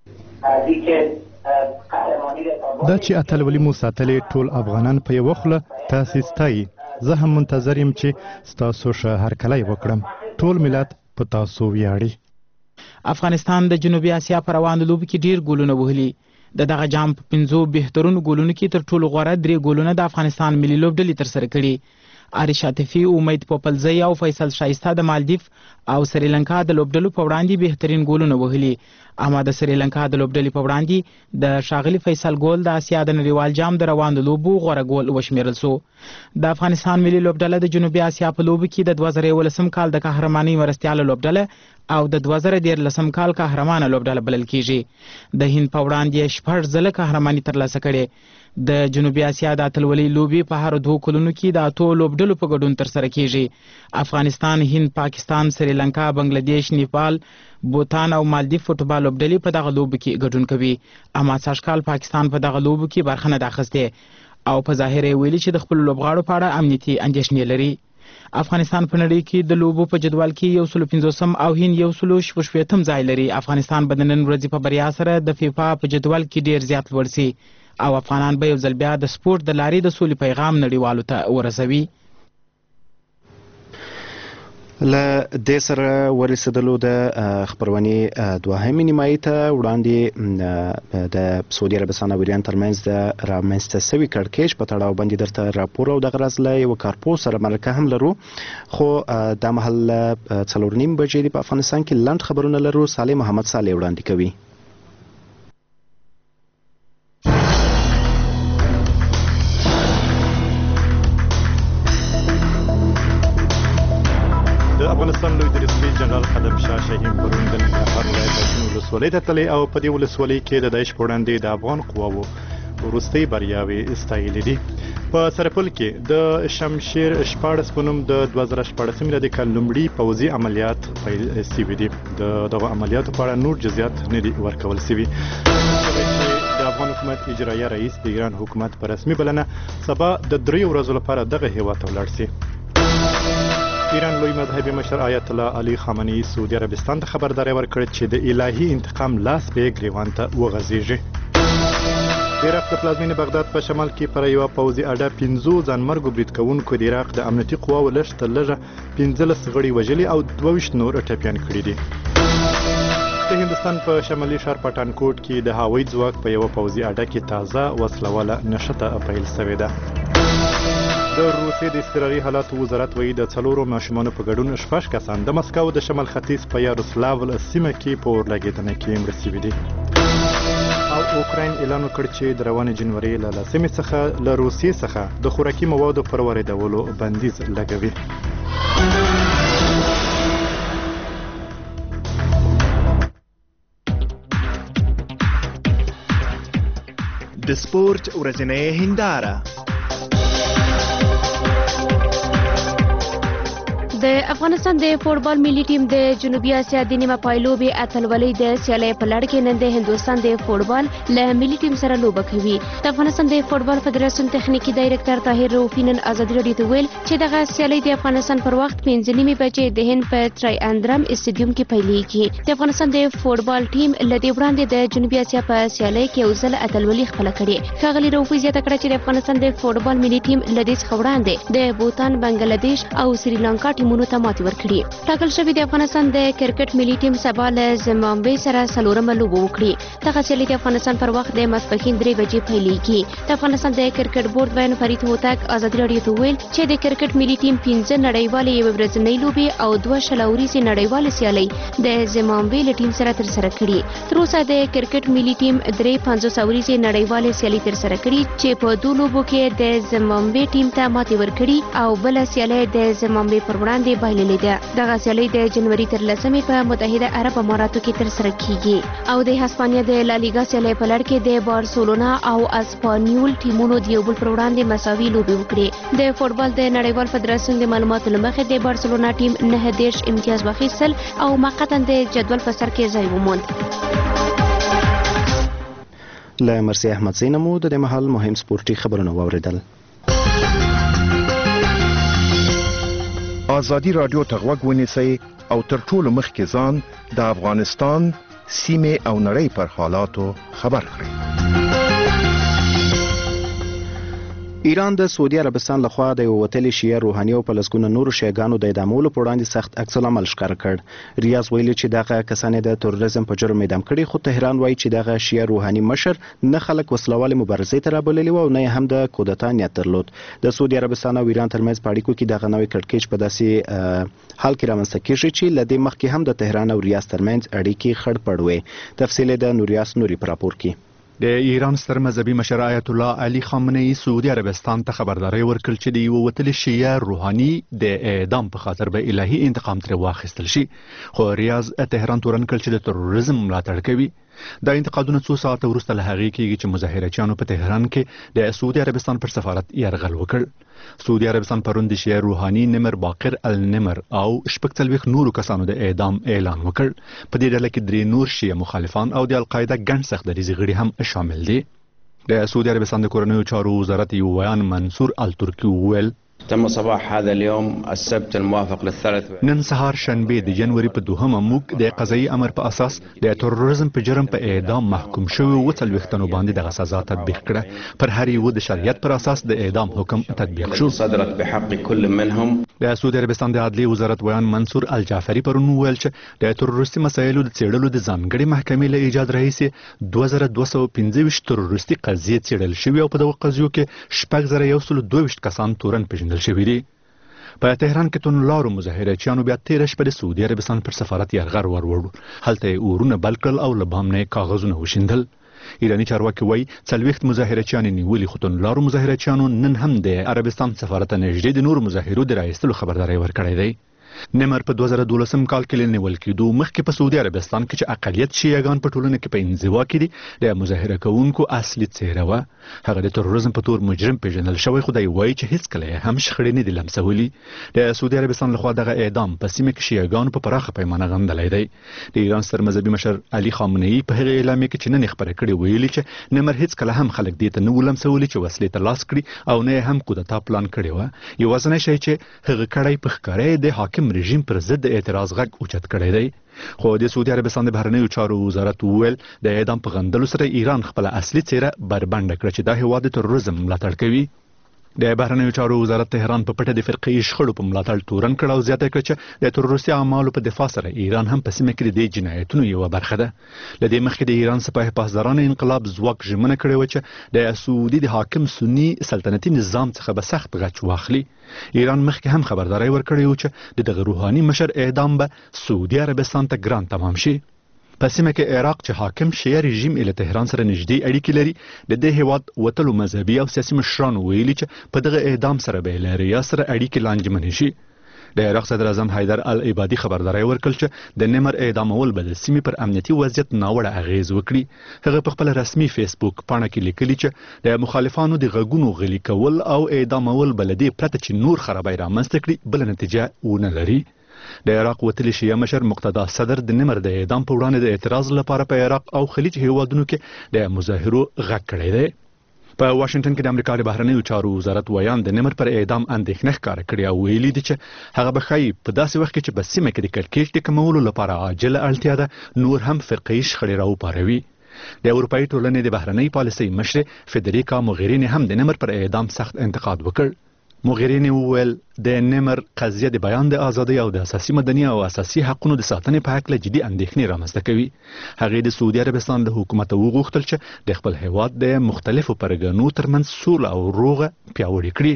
دا چې اتلولي مو ساتلې ټول افغانان په یو خوله تاسې ستایي. زه هم منتظر یم چې ستاسو ښه هرکلی وکړم. ټول ملت په تاسو ویاړي. افغانستان د جنوبي اسیا په روانو لوبو کې ډیر ګولونه وهلي. د دغه جام په 5 بهترونو ګولونو کې تر ټولو غوره 3 ګولونه د افغانستان ملي لوبډلې ترسره کړي. عارش عاطفي، امید پوپلزی او فیصل شایسته د مالدیف او سریلانکا د لوبډلو په وړاندې بهترین ګولونه وهلي. اما د سریلانکا د لوبډلې په وړاندې د ښاغلي فیصل ګول د اسیا د نړیوال جام د روانو لوبو غوره ګول وشمیرل سو. د افغانستان ملي لوبډله د جنوبي اسیا په لوبو کې د 2011 کال د قهرمانۍ مرستیاله لوبډله او د 2013 کال قهرمانه لوبډله بلل کیږي. د هند په وړاندې 6 ځله قهرماني ترلاسه کړې. د جنوبي اسیا د اتلولۍ لوبې په هر 2 کلونو کې د 8 لوبډلو په ګډون ترسره کیږي. افغانستان، هند، پاکستان، سریلانکا، بنگلاديش، نیپال، بوتان او مالدیف فوټبال لوبډلې په دغه لوبو کې ګډون کوي. اما سږکال پاکستان په دغه لوبو کې برخه نه اخیسته او په ظاهر یې ویلي چې د خپل لوبغاړو په اړه امنیتي اندېښنې لري. افغانستان په نړۍ کې د لوبو په جدول کې 150 او هند 160 ځای لري. افغانستان به د نن ورځې په بریا سره د فیفا په جدول کې ډیر زیات لوړ سي او افغانان به یو ځل بیا د سپورت د لارې د سولې پیغام نړیوالو ته ورسوي. له دې سره ورسېدلو د خپرونې دوهمې نیمایي ته وړاندې د سعودي عربستان او ایران ترمنځ د رامنځته سوي کړکېچ په تړاو باندې درته راپور او دغه راز له یوه کارپوه سره مرکه هم لرو. خو دا مهال 4:30 بجې په افغانستان کې لنډ خبرونه لرو. صالح محمد صالح وړاندې کوي. افغانستان لوی رسمي جنرال خدم شاه شهین پرون د ننګرهار ولایت اچین ولسوالۍ ته تللی او په دې ولسوالۍ کې د داعش په وړاندې د افغان قواوو وروستۍ بریاوې ستایلې دي. په سرپل کې د شمشیر 14 په نوم د 2014 میلادي کال لومړي پوځي عملیات پیل شوي دي. دغه عملیاتو په اړه نور جزئیات نه دي ورکول شوي. د افغان حکومت اجرایه رئیس د ایران حکومت په رسمي بلنه سبا د 3 ورځو لپاره دغه هیواد ته ولاړ شي. ایران لوی مذهبي مشر آیت الله علي خامنه‌ای سعودي عربستان ته خبرداری ورکړه چې د الهي انتقام لاس به ګریوان ته وغځیږي. د عراق د پلازمینې بغداد په شمال کې پر یوه پوځي اډه 15 ځانمرګو برید کوونکو د عراق د امنیتي قواو لږ تر لږه 15 غړي وژلي او 22 نور ټپیان کړي دي. د هندستان په شمالي ښار پټانکوټ کې د هوایي ځواک په یوه پوځي اډه کې تازه وسلواله نښته پیل شوې ده. د روسیې د اضطراري حالاتو وزارت وایي د 4 ماشومانو په ګډون 6 کسان د مسکو د شمال ختیځ په یاروسلاو سیمه کې په اورلګېدنه کې مړه شوي دي. او اوکراین اعلان وکړ چې د روانې جنوري له 10 څخه له روسیې څخه د خوراکي موادو پر واردولو بندیز لګوي. د سپورت ورځنۍ هنداره. د افغانستان د فوټبال ملي ټیم د جنوبي اسیا د نیمه پای لوبې اتلولۍ د سیالۍ په لړ کې نن د هندوستان د فوټبال له ملي ټیم سره لوبه کوي. د افغانستان د فوټبال فدراسیون تخنیکی ډایریکټر طاهر رؤفي نن ازادي راډیو ته ویل چې دغه سیالۍ د افغانستان پر وخت 5:30 بجې د هند په ټرای اندرم استادیوم کې پیلېږي. د افغانستان د فوټبال ټیم له دې وړاندې د جنوبي اسیا په سیالۍ کې یو ځل اتلولۍ خپله کړې. ښاغلي رؤفي زیاته کړه چې د افغانستان د فوټبال ملي ټیم له دې څخه وړاندې د بوتان، بنگلاديش او سریلانکا ټیمونو ته ماتې ورکړي. ټاکل شوی د افغانستان د کرکټ ملي ټیم سبا له زمبابوې سره 4مه لوبه وکړي. دغه سیالۍ د افغانستان پر وخت د ماسپښین 3 بجې پیلېږي. د افغانستان د کرکټ بورډ وین فرید هوتک ازادي راډیو ته ویل چې د کرکټ ملي ټیم 15 نړیوالې یوه ورځنۍ لوبې او 2 شلوريزې نړیوالې سیالۍ د زمبابوې له ټیم سره ترسره کړي. تر اوسه د کرکټ ملي ټیم 3 500 نړیوالې سیالۍ ترسره کړي چې په 2 لوبو کې د زمبابوې ټیم ته ماتې ورکړي او بل سیالۍ د زمبابوې پر وړاندې بایللې ده. دغه سیالۍ د جنوري تر 10 په متحده عرب اماراتو کې ترسره کیږي او د هسپانیا د لالیګا سیالۍ په لړ کې د بارسلونا او اسپانیول ټیمونو د یو بل پر وړاندې مساوي لوبې وکړې. د فوټبال د نړیوال فدراسیون د معلوماتو له مخې د بارسلونا ټیم 9 امتیاز واخیستل او موقتا د جدول په سر کې ځای وموند. له مرسي احمد زینمو د مهال مهم سپورتي خبرونه واوریدل. ازادي رادیو ته غوږ ونیسئ او تر ټولو مخکې ځان د افغانستان سیمې او نړۍ پر حالاتو خبر کړئ. ایران د سعودي عربستان لخوا د یو وتلي شیعه روحاني او پلسګونه نورو شیعاګانو د اعدامولو په وړاندې سخت عکس العمل ښکاره کړ. ریاض ویلي چې دغه کسان د تروریزم په جرم اعدام کړي، خو تهران وایي چې دغه شیعه روحاني مشر نه خلک وسلوالې مبارزې ته رابللي و او نه هم د کودتا نیت درلود. د سعودي عربستان او ایران ترمنځ په اړیکو کې دغه نوې کړکېچ په داسې حال کې رامنځته کیږي چې له دې مخکې هم د تهران او ریاض ترمنځ اړیکې خړ پړ وې. تفصیل د نوریاس نوري په راپور کې. د ایران ستر مذهبي مشر آیت الله علي خامنه‌ای سعودي عربستان ته خبرداري ورکړه چې د یو وتلي شیعه روحاني د اعدام په خاطر به الهي انتقام ترې واخیستل شي، خو ریاض تهران تورن کړ چې د تروریزم ملاتړ کوي. دا انتقادونه څو ساعته وروسته له هغې کېږي چې مظاهرچیانو په تهران کې د سعودي عربستان پر سفارت یرغل وکړ. سعودي عربستان پرون د شیعه روحاني نمر باقر النمر او 46 نورو کسانو د اعدام اعلان وکړ. په دې ډله کې 3 نور شیعه مخالفان او د القاعده ګڼ سخت دریځي غړي هم شامل دي. د سعودي عربستان د کورنیو چارو وزارت یو بیان منصور الترکی وویل تم صباح هذا اليوم السبت الموافق نن سهار شنبه د جنوري په 2 موږ د قضایي امر په اساس د تروریزم په جرم په اعدام محکوم شوی و 40 تنو باندې د سزا تطبیق کړه. پر هر یو د شریعت پر اساس د اعدام حکم تطبیق شو. صدرت بحق كل منهم. د سعودي عربستان د عدلي وزارت بیان منصور الجعفري پرون ویل چې د تروریستي مسایلو د څېړلو د ځانګړي محکمې له ایجاد راهیسې 2225 تروریستي قضیې څېړل شوي او په دغه قضیو کې 6122 کسان تورن پیژندل شوي دي. په تهران کې تونلارو مظاهرچیانو بیا تیره شپه د سعودي عربستان پر سفارت یرغل وروړ. هلته یې اورونه بل کړل او له بام نه کاغذونه وشیندل. ایرانی چارواکي وایي 40 مظاهرچیان نیولي، خو تونلارو مظاهرچیانو نن هم د عربستان سفارت نږدې د نورو مظاهرو د راایستلو خبرداری ورکړی دی. نمر په 2012 کال کې نیول کېدو مخکې په سعودي عربستان کې چې اقلیت شیعاګان په ټولنه کې په انزوا کې دي د مظاهره کوونکو اصلي څهره وه. هغه د تروریزم په تور مجرم پیژندل شوی، خو دی وایي چې هیڅ کله هم شخړې نه دي لمسولي. د سعودي عربستان لخوا دغه اعدام په سیمه کې شیعاګانو په پراخه پیمانه غندلی دی. د ایران ستر مذهبي مشر علي خامنه‌ای په هغه اعلامیه کې چې نن خبره کړې ویلي چې نمر هیڅ کله هم خلک دې ته نه ولمسولي چې وسلې ته لاس کړي او نه هم کودتا پلان کړی و. یوازینی شی چې هغه کړی په ښکاره د حاکم رژیم پر ضد اعتراض غږ اوچت کړی دی. خو د سعودي عربستان د بهرنیو چارو وزارت وویل د اعدام په غندلو سره ایران خپل اصلي څیره بربنډه کړه چې دا هیواد د تروریزم ملاتړ کوي. د بهرنیو چارو وزارت تهران په پټه د فرقې شخړو په ملاتړ تورن کړ او زیاته کړه چې د تروریستي اعمالو په دفاع سره ایران هم په سیمه کې د جنایتونو یوه برخه ده. له دې مخکې د ایران سپاه پاسدارانو انقلاب ځواک ژمنه کړې وه چې د سعودي د حاکم سني سلطنتي نظام څخه به سخت غچ واخلي. ایران مخکې هم خبرداری ورکړی و چې د روحاني مشر اعدام به سعودي عربستان ته ګران تمام شي. په سیمه کې عراق چې حاکم شیعه رژیم له تهران سره نږدې اړیکې لري، د دې هیواد وتلو مذهبي او سیاسي مشرانو ویلي چې په دغه اعدام سره به له ریاض سره اړیکې لانجمنې شي. د عراق صدر اعظم حیدر العبادي خبرداری ورکړ چې د نمر اعدامول به د سیمې پر امنیتي وضعیت ناوړه اغیز وکړي. هغه په خپل رسمي فیسبوک پاڼه کې لیکلي چې د مخالفانو د غږونو غلي کول او اعدامول به له دې پرته چې نور خرابۍ رامنځته کړي بله نتیجه ونه لري. د عراق وتلي شیعه مشر مقتدا صدر د نمر د اعدام په وړاندې د اعتراض لپاره په عراق او خلیج هیوادونو کې د مظاهرو غږ کړی دی. په واشنگټن کې د امریکا د بهرنیو چارو وزارت ویان د نمر پر اعدام اندېښنه ښکاره کړې او ویلي دي چې هغه به ښایي په داسې وخت کې چې په سیمه کې د کړکېچ د کمولو لپاره عاجله اړتیا ده نور هم فرقه‌یي شخړې راوپاروي. د اروپایي ټولنې د بهرنۍ پالیسۍ مشر فدریکا موغریني هم د نمر پر اعدام سخت انتقاد وکړ. موغریني وویل د نمر قضیه د بیان د ازادۍ او د اساسي مدني او اساسي حقوقو د ساتنې په هکله جدي اندېښنې رامنځته کوي. هغې د سعودي عربستان له حکومت وغوښتل چې د خپل هیواد د مختلفو پرګنو ترمنځ سوله او روغه پیاوړې کړي.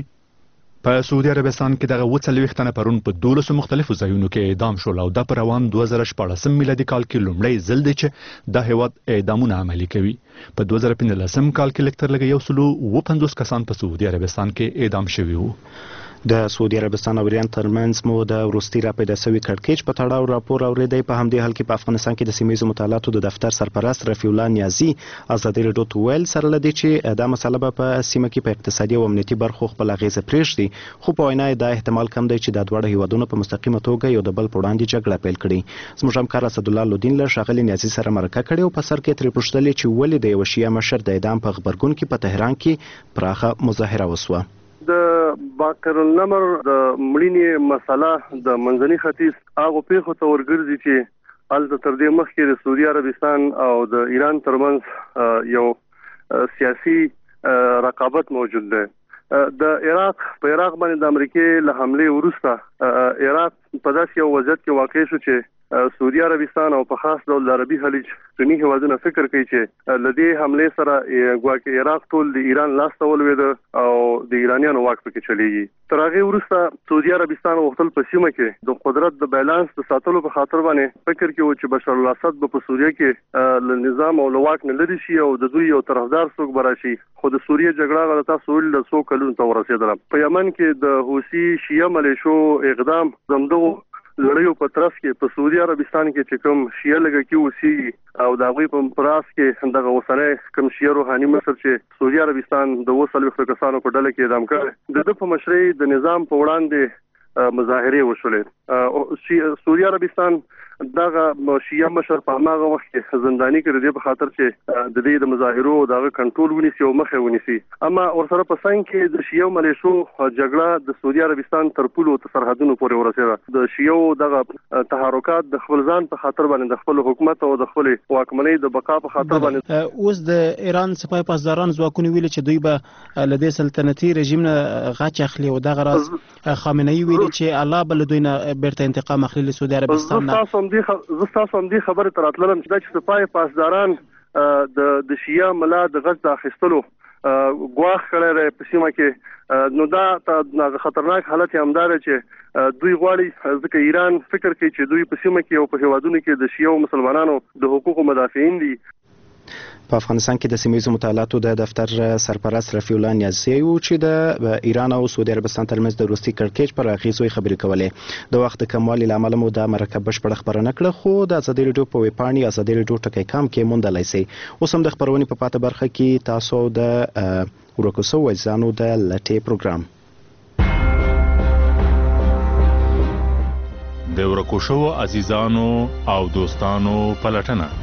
په سعودي عربستان کې دغه 40 تنه پرون په 12 مختلفو ځایونو کې اعدام شول او دا په روان 2014 میلادي کال کې لومړی ځل دی چې دا هیواد اعدامونه عملي کوي. په 2015 کال کې لکتر لګي 150 کسان په سعودي عربستان کې اعدام شوي وو. د سعودي عربستان او ایران ترمنځ مو د وروستي را پیدا شوی کړکېچ په تړاو راپور اوریدی. په همدې حال کې په افغانستان کې د سیمه‌ییزو مطالعاتو د دفتر سرپرست رفیع الله نیازي ازادي راډیو ته ویل سره لدی چې دا مسله به په سیمه کې په اقتصادي او امنیتي برخو خپل اغیزه پرېږدي، خو په وینا دا احتمال کم دی چې د دوه هیوادونو په مستقیمه توګه یو د بل په وړاندې جګړه پیل کړي. زموږ همکار اسدالله لودین له ښاغلي نیازي سره مرکه کړې او په سر کې ترې پوښتلې چې ولې د یو شیعه مشر د اعدام په غبرګون کې په تهران کې پراخه مظاهره وسوه. د باقر النمر د مړینې مسله د منځني ختیځ هغه پیښو ته ورګرځي چې هلته تر دې مخکې د سعودي عربستان او د ایران ترمنځ یو سیاسي رقابت موجود دی. د عراق باندې د امریکای له حمله وروسته عراق په داسې یو وضعیت کې واقع شو چې سعودي عربستان او په خاص ډول د عربي خلیج سنی هیوادونه فکر کوي چې لدی حمله سره ګواکې عراق ټول د ایران لاس ته ولوید او د ایرانیانو واک پکې چلیږي تر هغه وروسته سعودي عربستان وختل په سیمه کې د قدرت د بیلانس د ساتلو په خاطر باندې فکر کوي چې بشار الاسد په سوریه کې له نظام او لواک نه لري شي او د دوی یو طرفدار څوک براشي خو د سوریه جګړه غلطه سویل د 100 کلونو ته ورسېدله په یمن کې د حوثي شیعه ملیشو اقدام زموږ لړیو په طرف کې په سعودي عربستان کې چې کوم شیعه لګه کې اوسي او د هغه په پراس کې دغه اوسنۍ کوم شیعه روحاني مصر چې سعودي عربستان د 200 کسانو په ډله کې اعدام کړ د په مشرۍ د نظام په وړاندې مظاهره وشولې سعودي عربستان دغه شیعه مشر په هغه وخت کې زنداني کړی دی په خاطر چې د دې د مظاهرو دغه کنټرول ونیسي او مخه ونیسي اما ورسره په څنګ کې د شیعه ملیشو جګړه د سعودي عربستان تر پولو تر سرحدونو پورې ورسېده د شیعه دغه تحرکات د خپل ځان په خاطر باندې د خپل حکومت او د خپل واکمنۍ د بقا په خاطر باندې اوس د ایران سپاه پاسداران ځواکونه ویل چې دوی به لدې سلطنتي رژیم نه غچ اخلي او دغه راز خامنه ای ویل چې الله بل دوی نه بیرته انتقام اخلي له سعودي عربستان نه زستاسو هم دې خبره تر اتلم چې د سپاه پاسداران د شیعه ملا د غچ د اخیستلو ګواښ کړی په سیمه کې نو دا خطرناک حالت همدار چې دوی غواړي ځکه ایران فکر کوي چې دوی په سیمه کې او په هیوادونو کې د شیعه مسلمانانو د حقوقو مدافعین دي په افغانستان کې د سیمه‌ییزو مطالعاتو د دفتر سرپرست رفیع الله نیازی و چې د ایران او سعودي عربستان ترمنځ د وروستي کړکېچ پر اغیزو خبرې کولې د وخت کموالي لامل مو د مرکه بشپړ خبرونه کړه خو د ازادي رادیو په ویبپاڼې ازادي رادیو ټکی کام کې موندلای شئ اوس هم د خبرونې په پاته برخه کې تاسو د ورکو شوو ځانو د لټې پروګرام د ورکو شوو عزیزانو او دوستانو پلټنه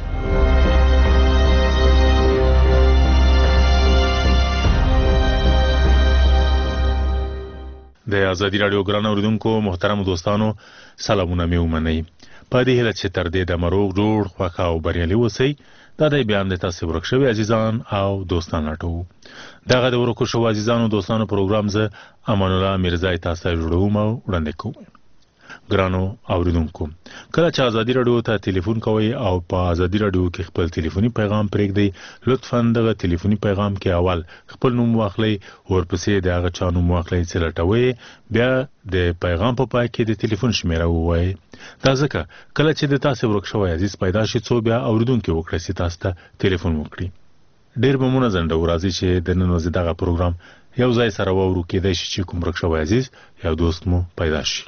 د ازادي رادیو ګران اوریدونکو محترم دوستانو سلامونه مې ومنئ په دې هیله چې تر دې د مروغ جوړ خوښ او بریالي اوسئ دا د بیان د تاسو ورک شوی عزیزان او دوستان لټو دغه د ورکو شوو عزیزانو دوستانو پروګرام زه امان الله میرزای تاسو ته جوړوم او وړاندې کوم ګرانو اوریدونکو کله چې ازادي رادیو ته ټلیفون کوئ او په ازادي رادیو کې خپل ټلیفوني پیغام پرېږدئ لطفاً دغه ټلیفوني پیغام کې اول خپل نوم واخلئ ورپسې د هغه چا نوم واخلئ چې لټوئ بیا د پیغام په پای کې د ټلیفون شمیره ووایئ دا ځکه کله چې د تاسو ورک شوی عزیز پیدا شي څو بیا اوریدونکو وکړي چې تاسو ته ټلیفون وکړي ډیر به مونږ زنده ورازي چې د نن ورځې دغه پروګرام یو ځای سره وورو کېدای شي چې کوم ورک شوی عزیز یا دوست مو پیدا شي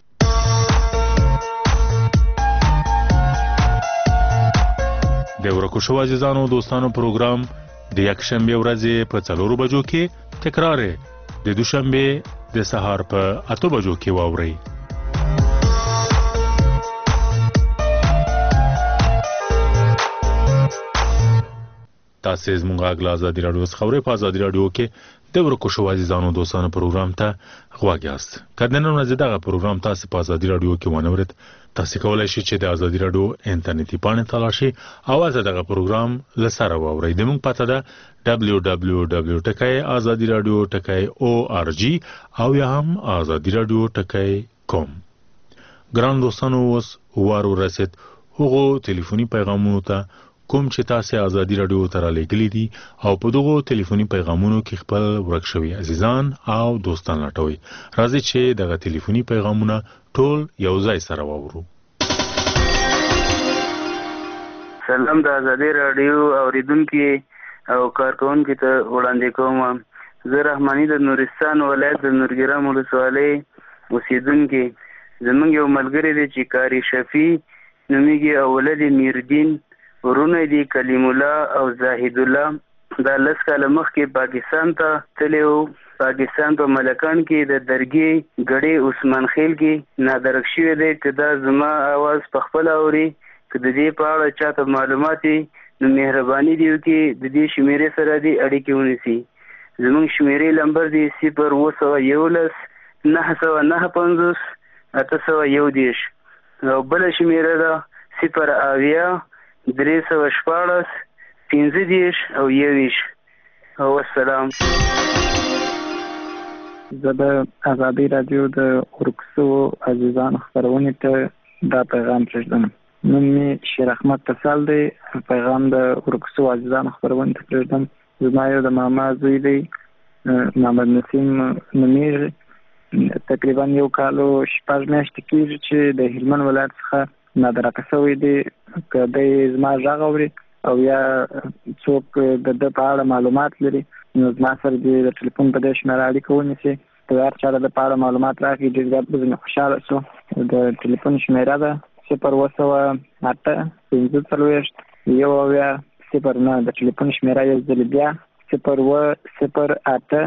د ورکو شو عزیزانو دوستانو پروګرام د یکشنبه ورځې په 4 بجو کې تکرار د دوشنبه د سهار په 8 بجو کې واوري تاسو زموږ غلا ازادي رادیو خبرې په ازادي رادیو کې د ورکو شو عزیزانو دوستانو پروګرام ته غواګیاست کله نن ورځ دغه پروګرام تاسو په ازادي رادیو کې ونورت تاسو کولای شئ چې د ازادي رادیو انټرنیټي پاڼه تلاشي او دغه پروګرام لسره واورئ د موږ پته ده www.azadiradio.org او یا هم azadiradio.com ګران دوستانو اوس وارو رسید هغه ټلیفوني پیغامونو ته کوم چې تاسو ازادي رادیو ته را لګلی دي او په دغه ټلیفوني پیغامونو کې خپل ورک شوی عزیزان او دوستان لټوي راځي چې دغه ټلیفوني پیغامونه ټول یو ځای سره واورو سلام د ازادي رادیو اوریدونکو او کارکونکو ته وړاندې کوم زه رحماني د نورستان ولایت د نورګرام ولسوالۍ اوسیدونکو زمونږ یو ملګری دی چې کاری شفیع نومیږي او ولد میردین ورونه دي کلیم الله او زاهد الله دا لس کاله مخکې پاکستان ته تللی و پاکستان په ملکان کې د درګي ګړې عثمان خیل کې نادرک شوی دی که دا زما आवाज په خپل اوري که د دې په اړه چاته معلومات نو مهرباني دی وکړي د دې شمیرې سره دې اړیکې ونیسي زموږ شمیرې نمبر دی 011 959 801 او بل شمیره ده 0 314 15 او 21 او السلام زه د ازادي رادیو د ورکسو عزیزانو خپرونې ته دا پیغام پرېږدم. نوم مې شیر احمد تسال دی. پیغام د ورکسو عزیزانو خپرونې ته پرېږدم. زما یو د ماما زوی دی، محمد نسیم نومیږي. تقریبا 1 کال او 6 میاشتې کېږي چې د هلمند ولایت څخه نادرکه شوی دی. که دی زما غږ اوري او یا څوک د ده په اړه معلومات لري نو زما سره د ټلیفون په دې شمېره اړیکه ونیسي. که هر چا د ده په اړه معلومات راکړي ډېر زیات به زه خوشحاله شو. د ټلیفون شمېره ده 02008 45 0 د ټلیفون شمېره یو ځل بیا 02008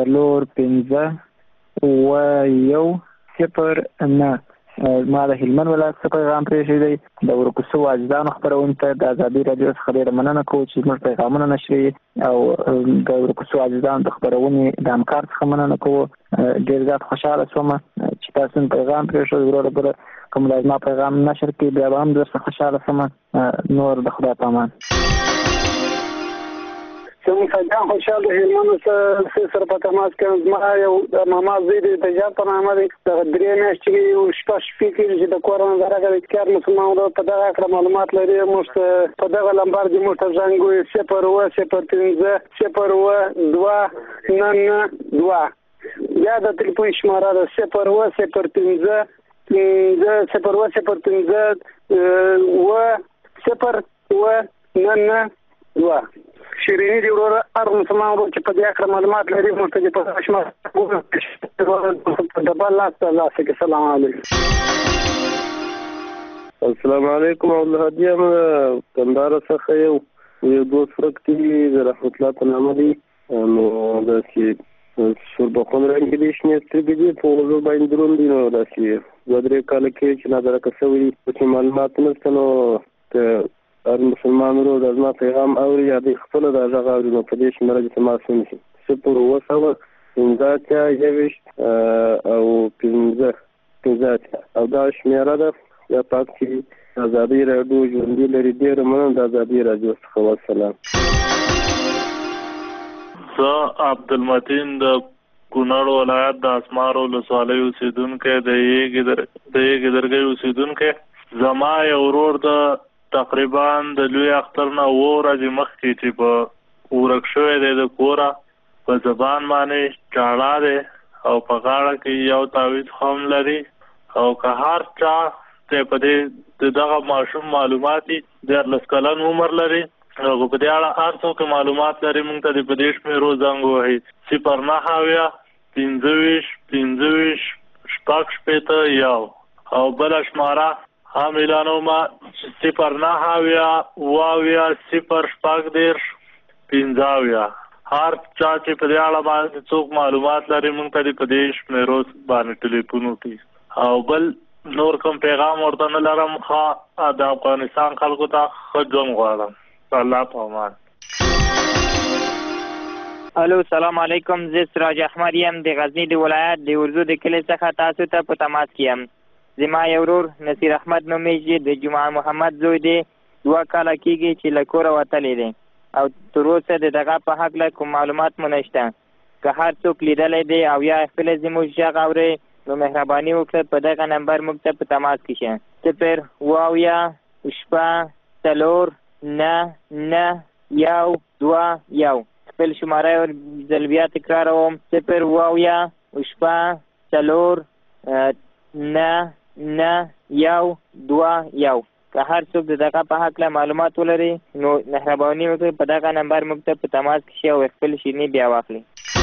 45 0 ما د هلمند ولایت څخه پیغام پرېښی دی. د ورکسو عزیزانو خپرونې ته د ازادي رادیو څخه ډېره مننه کوو چې زموږ پیغامونه نشروي او د ورکسو عزیزانو د خپرونې د همکار څخه مننه کوو. ډېر زیات خوشحاله شوم چې تاسو پیغام پرېښود. وروره بله کوم د زما پیغام نشر کړي بیا به هم درڅخه خوشحاله شوم. نور د خدای په امان. زموږ خدای خوشحال د هلمند سره په تماس کې زما یو د ماما زوی دی د جان په نامه دی. د 3 میاشتې یو شپې کېږي چې د کور نه راغلی کار مسلمان ورو په دغه اړه معلومات لري. موږ په دغه لمبر کې موږ ته زنګ وي 01015 292 بیا د ټلیفون شماره ده 01015 شیرینی دی وروره هر مسلمان ورو چې په دې اړه معلومات لري موږ ته په شماره د بل لاس ته لاس کې. سلام علیکم. السلام علیکم. عبدالهادي یم کندهار څخه. یو دوست ورک دی د رحمت الله په نامه دی. نو داسې سوربخون رنګ دی، شنې سترګې دي، په وضو باندې دروند دي. نو داسې 2-3 کاله کې چې نادرکه شوي چې معلومات نشته نو هر مسلمان ورو د زما پیغام اوري یا د خپل د غږ اوري نو په دې شمېره کې تماس ونیسي 02015 او 15 او دا شمېره ده. یا پاک چې ازادي رادیو ژوندي لري. ډېره مننه د ازادي رادیو څخه. والسلام. زه عبدالمتین د کونړ ولایت د اسمار ولسوالۍ اوسېدونکی د یږې درګۍ اوسېدونکی. زما یو ورور د تقریبا د لوی اختر نه 2 ورځې مخکې چې په ورک شوی دی د کوره په زبان باندې چاړه دی او په غاړه کې یو تعویض هم لري. او که هر چا ته په دې دغه ماشوم معلوماتي 14 کلن عمر لري او په دې اړه هر څوک معلومات لري موږ ته د په دې شمېرو زنګ وهي 090 او بله شماره هم اعلانومه 090 هر چا چې په دې اړه باندې څوک معلومات لري موږ ته په دې شمېرو باندې ټلیفون وکړي. او بل نور کوم پیغام ورته نه لرم. د افغانستان خلکو ته ښه ژوند غواړم. الله په امان. الو سلام علیکم. زه سراج احمد یم د غزنی د ولایت د ورزو د کلي څخه تاسو ته په تماس کې یم. زما یو ورور نصیر احمد نومیږي د جمعه محمد زوی دی. 2 کاله کېږي چې له کوره وتلی دی او تر اوسه د دغه په هکله کوم معلومات مو نشته. که هر څوک لیدلی دی او یا خپل زموږ غږ اوري نو مهرباني وکړه په دغه نمبر موږ ته په تماس کې شه 020 خپل شماره ځل بیا تکراروم 020 که هر څوک دغه په هکله معلومات ولري نو مهرباني وکړئ په دغه نمبر موږ ته په تماس کې شئ او خپل شیریني بیا واخلئ.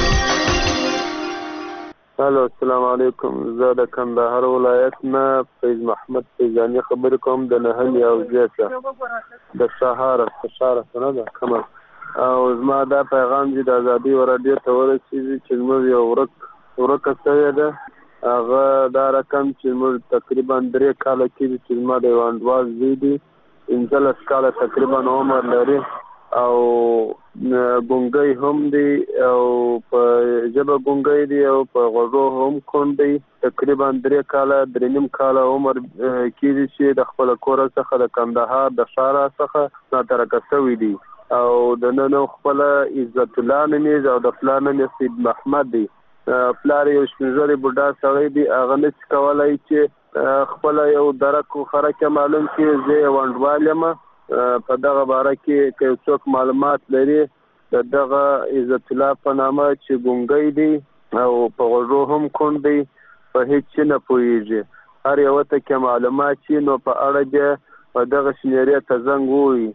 الو السلام علیکم. زه د کندهار ولایت نه فیض محمد فیضاني خبرې کوم د نهلي او زیاته د شهاره نه ده کمر. او زما دا پیغام چې د ازادي رادیو ته ورسېږي چې زموږ یو ورکه شوې ده. هغه دا رقم چې موږ تقریبا 3 کاله کېږي چې زما د یو انډوال زوی دی 15 کاله تقریبا عمر لري او ګونګی هم دی او په ژبه ګونګی دی او په غوږو هم کوڼ دی. تقریبا 3 کاله 3.5 کاله عمر کېږي چې د خپل کور څخه د کندهار د ښاره څخه ناترکه شوی دی او د نن خپل عزت الله نومیږي او د پلار نوم سید محمد دی. پلار یو شپږ بوډا سړی دی هغه نشي کولای چې خپل یو درک خره کې معلوم کړي زه وندوال یم په دغه باره کې که څوک معلومات لري دغه عزت الله په نامه چې ګونګی دی او په غوږو هم کونډ دی په هیڅ نه پوهېږي هر یوه ته کې معلومات چې نو په اړه بیا په دغه شمېرې ته زنګ ووهي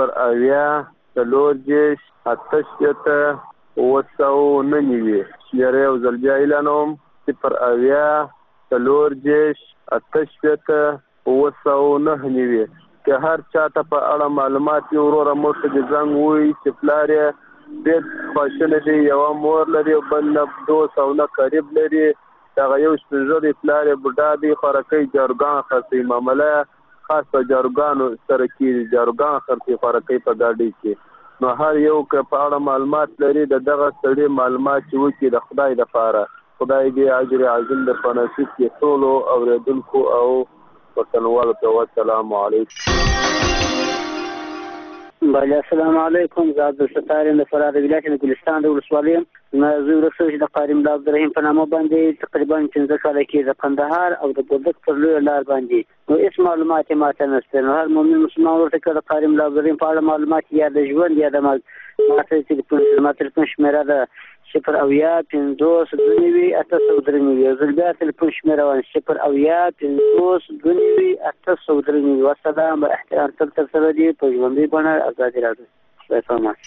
0 8 شمېره یو ځل بیا اعلانوم 0 که هر چاته په اړه معلومات وي وروره موږ ته د زنګ ووهي چې پلار یې ډېر خواشینی دی یوه مور لري او بل نه دوست او نه قریب لري دغه یو شپږ پلار یې بوډا دی خوراکۍ جاروګان خرڅوي معامله خاص په جاروګانو سره کېږي جاروګان خرڅوي خوراکۍ په ګاډۍ کې نو هر یو که په اړه معلومات لري د دغه سړي معلومات چې وکړي د خدای دپاره خدای دې اجر عظیم در په نصیب کړي ټولو اورېدونکو او وطنوالو ته والسلام علیکم. بله السلام علیکم زه عبدالستار یم د فراه د ولایت د ګلستان د ولسوالۍ یم زه وروسته چې د قاري ملا عبدالرحیم په نامه باندې تقریبا 15 کاله کې د قندهار او د ګردک پر لویه لار باندې نو هېڅ معلومات یې ماته نشته نو هر مؤمن مسلمان ورته که د قاري ملا عبدالرحیم په اړه معلومات یا د ژوند یا د ما تلیفون شمېره ده 0 اویا 50 29 893 یو ځل بیا تلیفون شمېره وه 0 اویا 50 29 893 والسلام به احترام تل تر سره دي په ژوندۍ بڼه ازادي راډیو خدای پامان.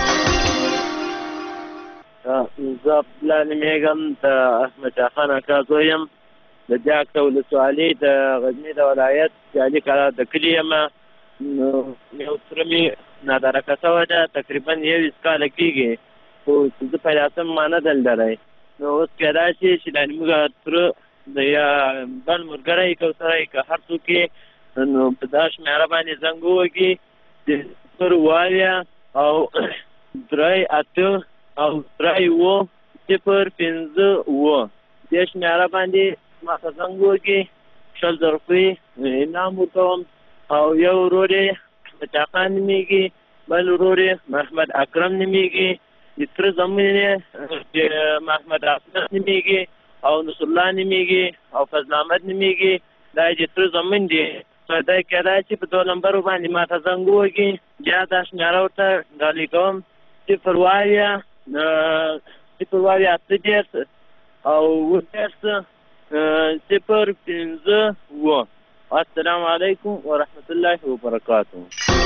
زه عبدالله نومېږم د احمد خان اکا زوی یم د جاک د ولسوالۍ د غزني د ولایت جالي کلا د کلي یم یو تره مې نادرکه شوی ده تقریبا 21 کاله کېږي خو چې زه پیدا شم ما نه دلدلی نو اوس کیدای شي چې دا زموږ تره د یا بل ملګری کوتری که هر څوک یې نو په دا شمېره باندې زنګ ووهي د 0 او 3 8 او 3 0 5 دې شمېره باندې ما ته زنګ ووهي 100 روپۍ انعام ورکوم او یو ورور یې بچاخان نومېږي بل ورور یې محمد اکرم نومېږي د تره زامن یې محمد افضل نومېږي او نصر الله نومېږي او فضل احمد نومېږي دا یې د تره زامن دي دا کیدای شي په 2 نمبرو باندې ما ته زنګ ووهي بیا دا شمېره ورته ډالۍ کوم 0 8 او 0 5 السلام علیکم ورحمت الله وبرکاته.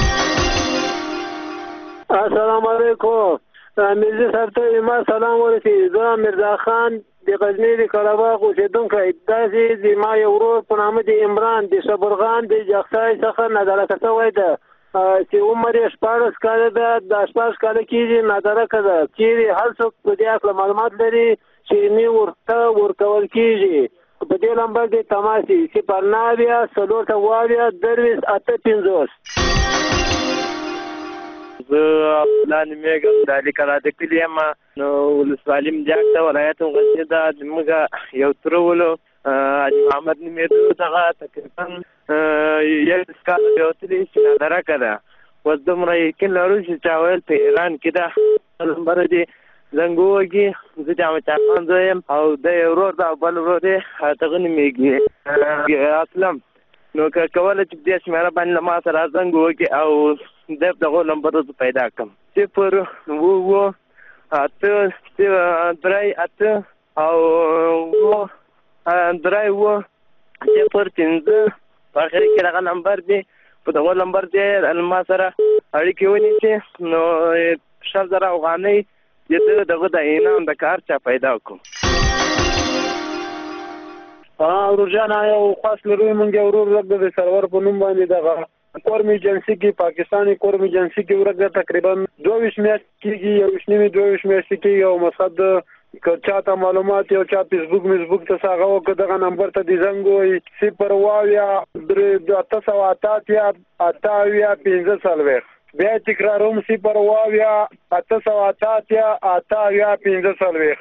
السلام علیکم میرزا صاحب ته ما سلام ورسېږي زه مرزا خان د غزني د قرهباغ اوسېدونکی داسې د ما یو ورور په نامه د عمران د صبرغان د جغسای څخه نادرکه شوی ده چې عمر یې 14 کاله ده د 14 کاله کېږي نادرکه ده چیرې هر څوک په دې هکله معلومات لري چې نه ورته ورکول کېږي په دې نمبر کې تماس 0 9 4 8 زه عبدالله نومېږم د علي کلا د کلي یم نو ولسوالي جاک ته ولایت غزني ده زموږ یو تره ولو حاجي محمد نومېده دغه تقریبا 11 کاله بېوتلي چې نادرکه ده اوس دومره یقین لرو چې چا ویل په ایران کې ده نمبر دې زنګ ووهي زه د احمد خان زوی یم او د یو ورور ده او بل ورور یې هغه نومېږي اسلم نو که کولی چې دې شمېره باندې له ما سره زنګ ووهي او د دغو نمبرو زه پیدا کړم 0 8 3 8 او 3 0 5 په اخر کې دغه نمبر دی په دغه نمبر دی ما سره اړیکې ونیسي نو 100,000 افغانۍ دغه د انعام د کار چا پیدا کړو. ورورجان یو خاص لرو مونږ یو ورور رب د سرور په نوم باندې دغه کورم ایجنسی کې پاکستاني کورم ایجنسی کې ورګه تقریبا 22 میاشتې کېږي یو شنیمه 22 میاشتې کېږي او مقصد که چاته معلومات یو چا فیسبوک ته هغه وکړه دغه نمبر ته دې زنګ ووهي 0 بیا تکراروم 0 8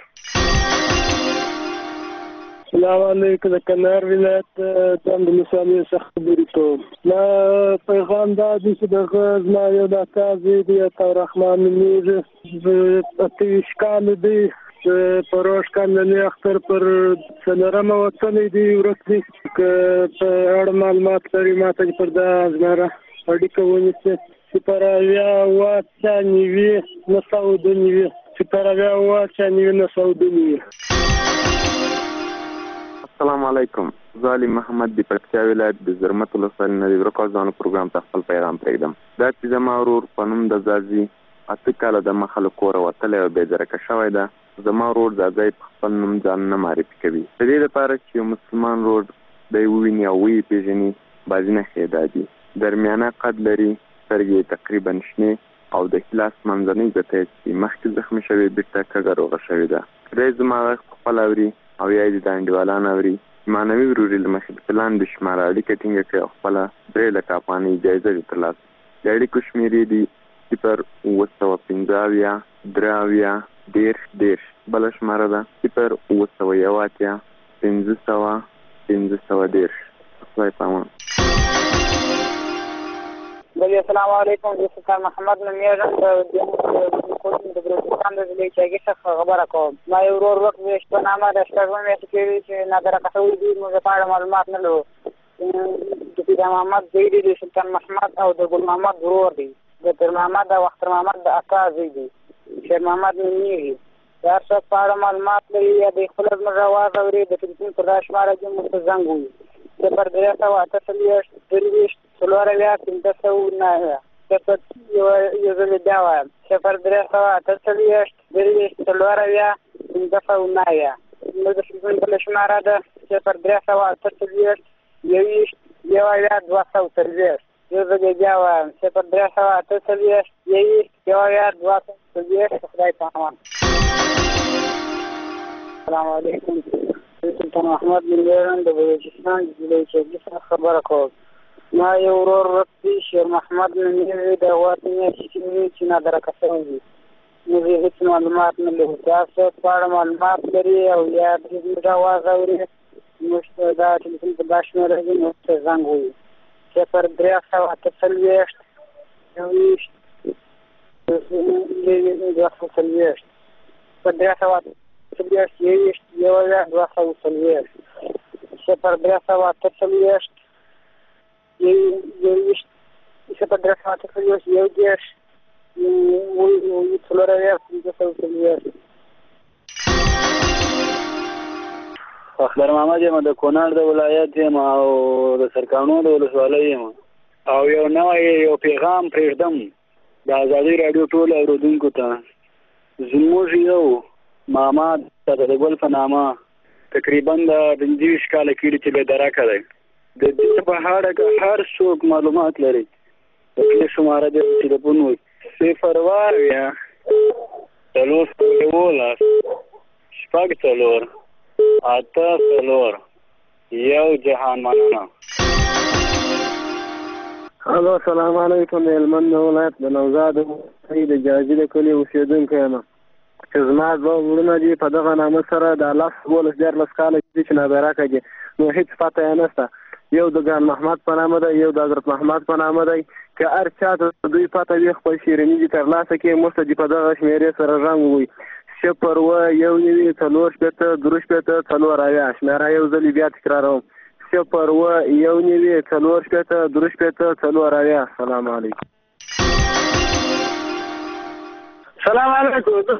السلام علیکم د کندهار ولایت د ولسوالۍ څخه خبرې کوم دا پیغام دا دی چې دغه زما یو د اکا زوی دی عطارحمان نومېږي 28 کاله دی پروش کاندنی اختر پر څلورمه وتلی دی ورک دی که په اړه معلومات لري ماته پر دا ازماره اړیکه ونیسي صفر اویا اوه اته نوي نهه سوه دوه نوي صفر اویا اوه اته نوي نهه سوه دوه نوي. السلام علیکم. زه علي محمد د پکتیا ولایت د زرمت ولسوالۍ نه د ورکو ځوانو پروګرام ته خپل پیغام پرېږدم. دا چې زما ورور په نوم د ځاځي 8 کاله د مخه له کوره وتلی او بېدرکه شوی ده. زما ورور ځاځی په خپل نوم ځان نه معرفي کوي. د دې لپاره چې یو مسلمان ورور دی وویني او ویې پېژني بعضې نښې یې دا دي: درمیانه قد لري، سترګې تقریبا شنې او د لاس منځنۍ ګوته چې مخکې زخمي شوې بېرته کږه روغه شوې ده. دی زما غږ پخپله اوري او یا یې د انډیوالان اوري. معنوي وروري له مخې په لاندې شماره اړیکه ټینګه کړي او خپله 3 لکه افغانۍ جایزه دې ترلاسه. د اړیکو شمېرې دي 0 3 10 بله شماره ده 0 9 510. خدای پامان. بلی السلام علیکم. زه سلطان محمد نومیږم د بلوچستان د ضلع چاګي څخه خبره کوم. ما یو ورور وخت میاشت په نامه د شپږمې میاشتې کېږي چې نادرکه شوي دي. موږ په اړه معلومات نه لرو. د پیر محمد زوی دی، د سلطان محمد او د ګل محمد ورور دی، د پیر محمد او اختر محمد د اکا زوی دی. شیر محمد نومیږي. د هر څوک په اړه معلومات لري یا د خپل زموږ اواز اوري د ټلیفون پر دا شماره کې موږ ته زنګ ووهي 0 3 8 509 یو ځل بیا وایم 0 3 8 509 موږ د ټلیفون بله شماره ده 0 3 8 230 یو ځل بیا وایم 0 3 8 230. خدای پامان. السلام علیکم. سلطان محمد نومیږم د بلوچستان د ضلع چاګي څخه خبره کوم. ما یو ورور دی شیر محمد نومیږي. د 8 میاشتې کېږي چې نادرکه شوی دی. موږ یې هېڅ معلومات نه لرو. که هر څوک په اړه معلومات لري او یا د زموږ اواز اوري موږ ته دا ټلیفون په دا شمېره کې موږ ته زنګ ووهي 0 3 8 اخبار محمد یم د کونړ د ولایت یم او د سرکانو د ولسوالۍ یم او یو نوی پیغام پرېږدم د ازادي راډیو ټولو اورېدونکو ته. زموږ یو ماما د ګل په نامه تقریبا د 25 کاله کېږي چې بېدرکه دی. د دې په اړه که هر څوک معلومات لري د دې شماره د ټلیفون وي 0 4 8 یو جهان مننه. الو السلام علیکم. د هلمند ولایت د نوزاد د جاجي د کلي اوسېدونکی یم چې زما دوه وروڼه دي په دغه نامه سره د 14 کاله کېږي چې نادرکه دي. نو هېڅ پته یې نشته. یو د ګان محمد په نامه دی، یو د حضرت محمد په نامه دی. که هر چا ته دوی پته وي خپل شیریني دي ترلاسه کړي موږ ته دي په دغه شمېرې سره زنګ ووهي 0 1 9 4 4 شمېره یو ځل بیا تکراروم 0 1 9 4 4 السلام علیکم. سلام علیکم. د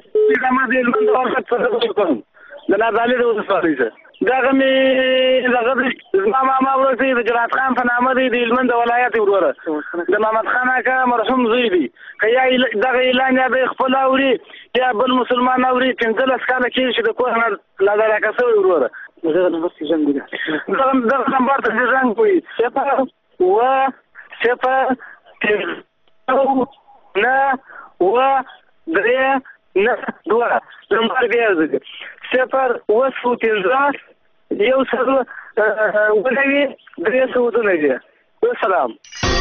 نازالي د ولسوالۍ څخه دغه مې زما ماما ورسې د جلات خان په نامه دی د هلمند د ولایت وروره د محمد خان اکا مرحوم زوی دی. که یا دغه اعلان یا د خپل اوري یا بل مسلمان اوري 15 کاله کېږي چې د کور نه نادرکه شوی وروره دغه نمبر ته زنګ کوي 0 نمبر بیا 0 15 یو سره ولوي 3 السلام.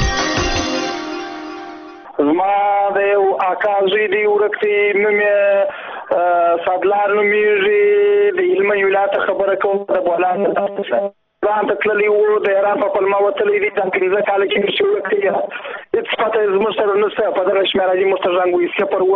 زما د یو اکا زوی دی ورکتي نوم یې صدلار نومیږي د هلمند ولایت خبره کوم د بولان ځان ته تللی و د ایران په پلمه وتلی دي 15 کاله کېږي چې ورکتي هیڅ پته زموږ سره نشته په دغه شمېره دې موږ ته زنګ ووایي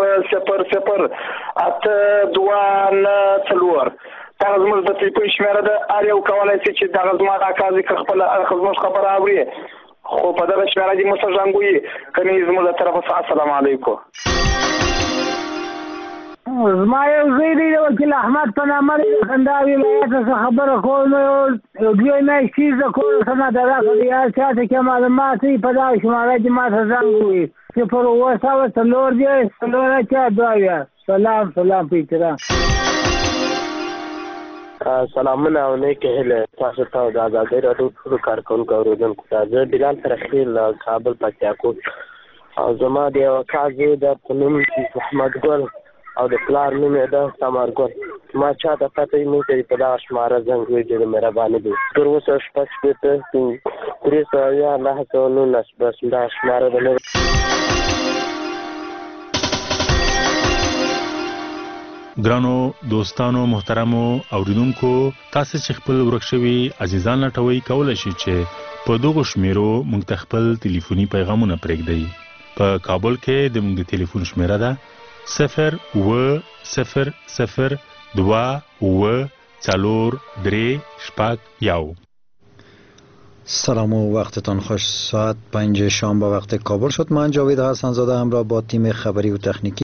01004 دغه زموږ د تلیفون شمېره ده هر یو کولی شي چې دغه زما دا کار دي که خپله زموږ خبره اوري خو په دغه شمېره دې موږ ته زنګ ووایي که نه زموږ د طرفه السلام علیکم. زما یو زوی دی د وکیل احمد په نامه دی د خندا ولایت څخه خبره کوم یو دوی میاشتې زه کور څخه د دغه د یار چاته کې معلومات وي په دغه شماره کې ما ته زنګ ووایي 0 سلام په احترام. سلامونه او نیکې هیلې تاسو ته د ازادۍ راډیو ټولو کارکوونکو اورېدونکو ته. زه بلال ترخیل له کابل پکتیاکوټ او زما د یو اکا زوی ده په نوم محمد ګل او د پلار نوم یې ده ثمر ګل. ما چاته پته یې موږ ته په دغه شماره زنګ ووایي ډېرې مهرباني دي. 0806319 بس دغه شماره ده. ګرانو دوستانو محترمو اوریدونکو تاسو چې خپل ورک شوي عزیزان لټوي کولای شئ چې په دغه شمیرو موږ ته خپل ټلیفوني پیغامونه پرېږدئ. په کابل کې د موږ د ټلیفون شمیره ده 01004 سلام و وقتتان خوش. ساعت 5 شام با وقت کابل شد. من جاوید حسن زاده همراه با تیم خبری و تکنیکی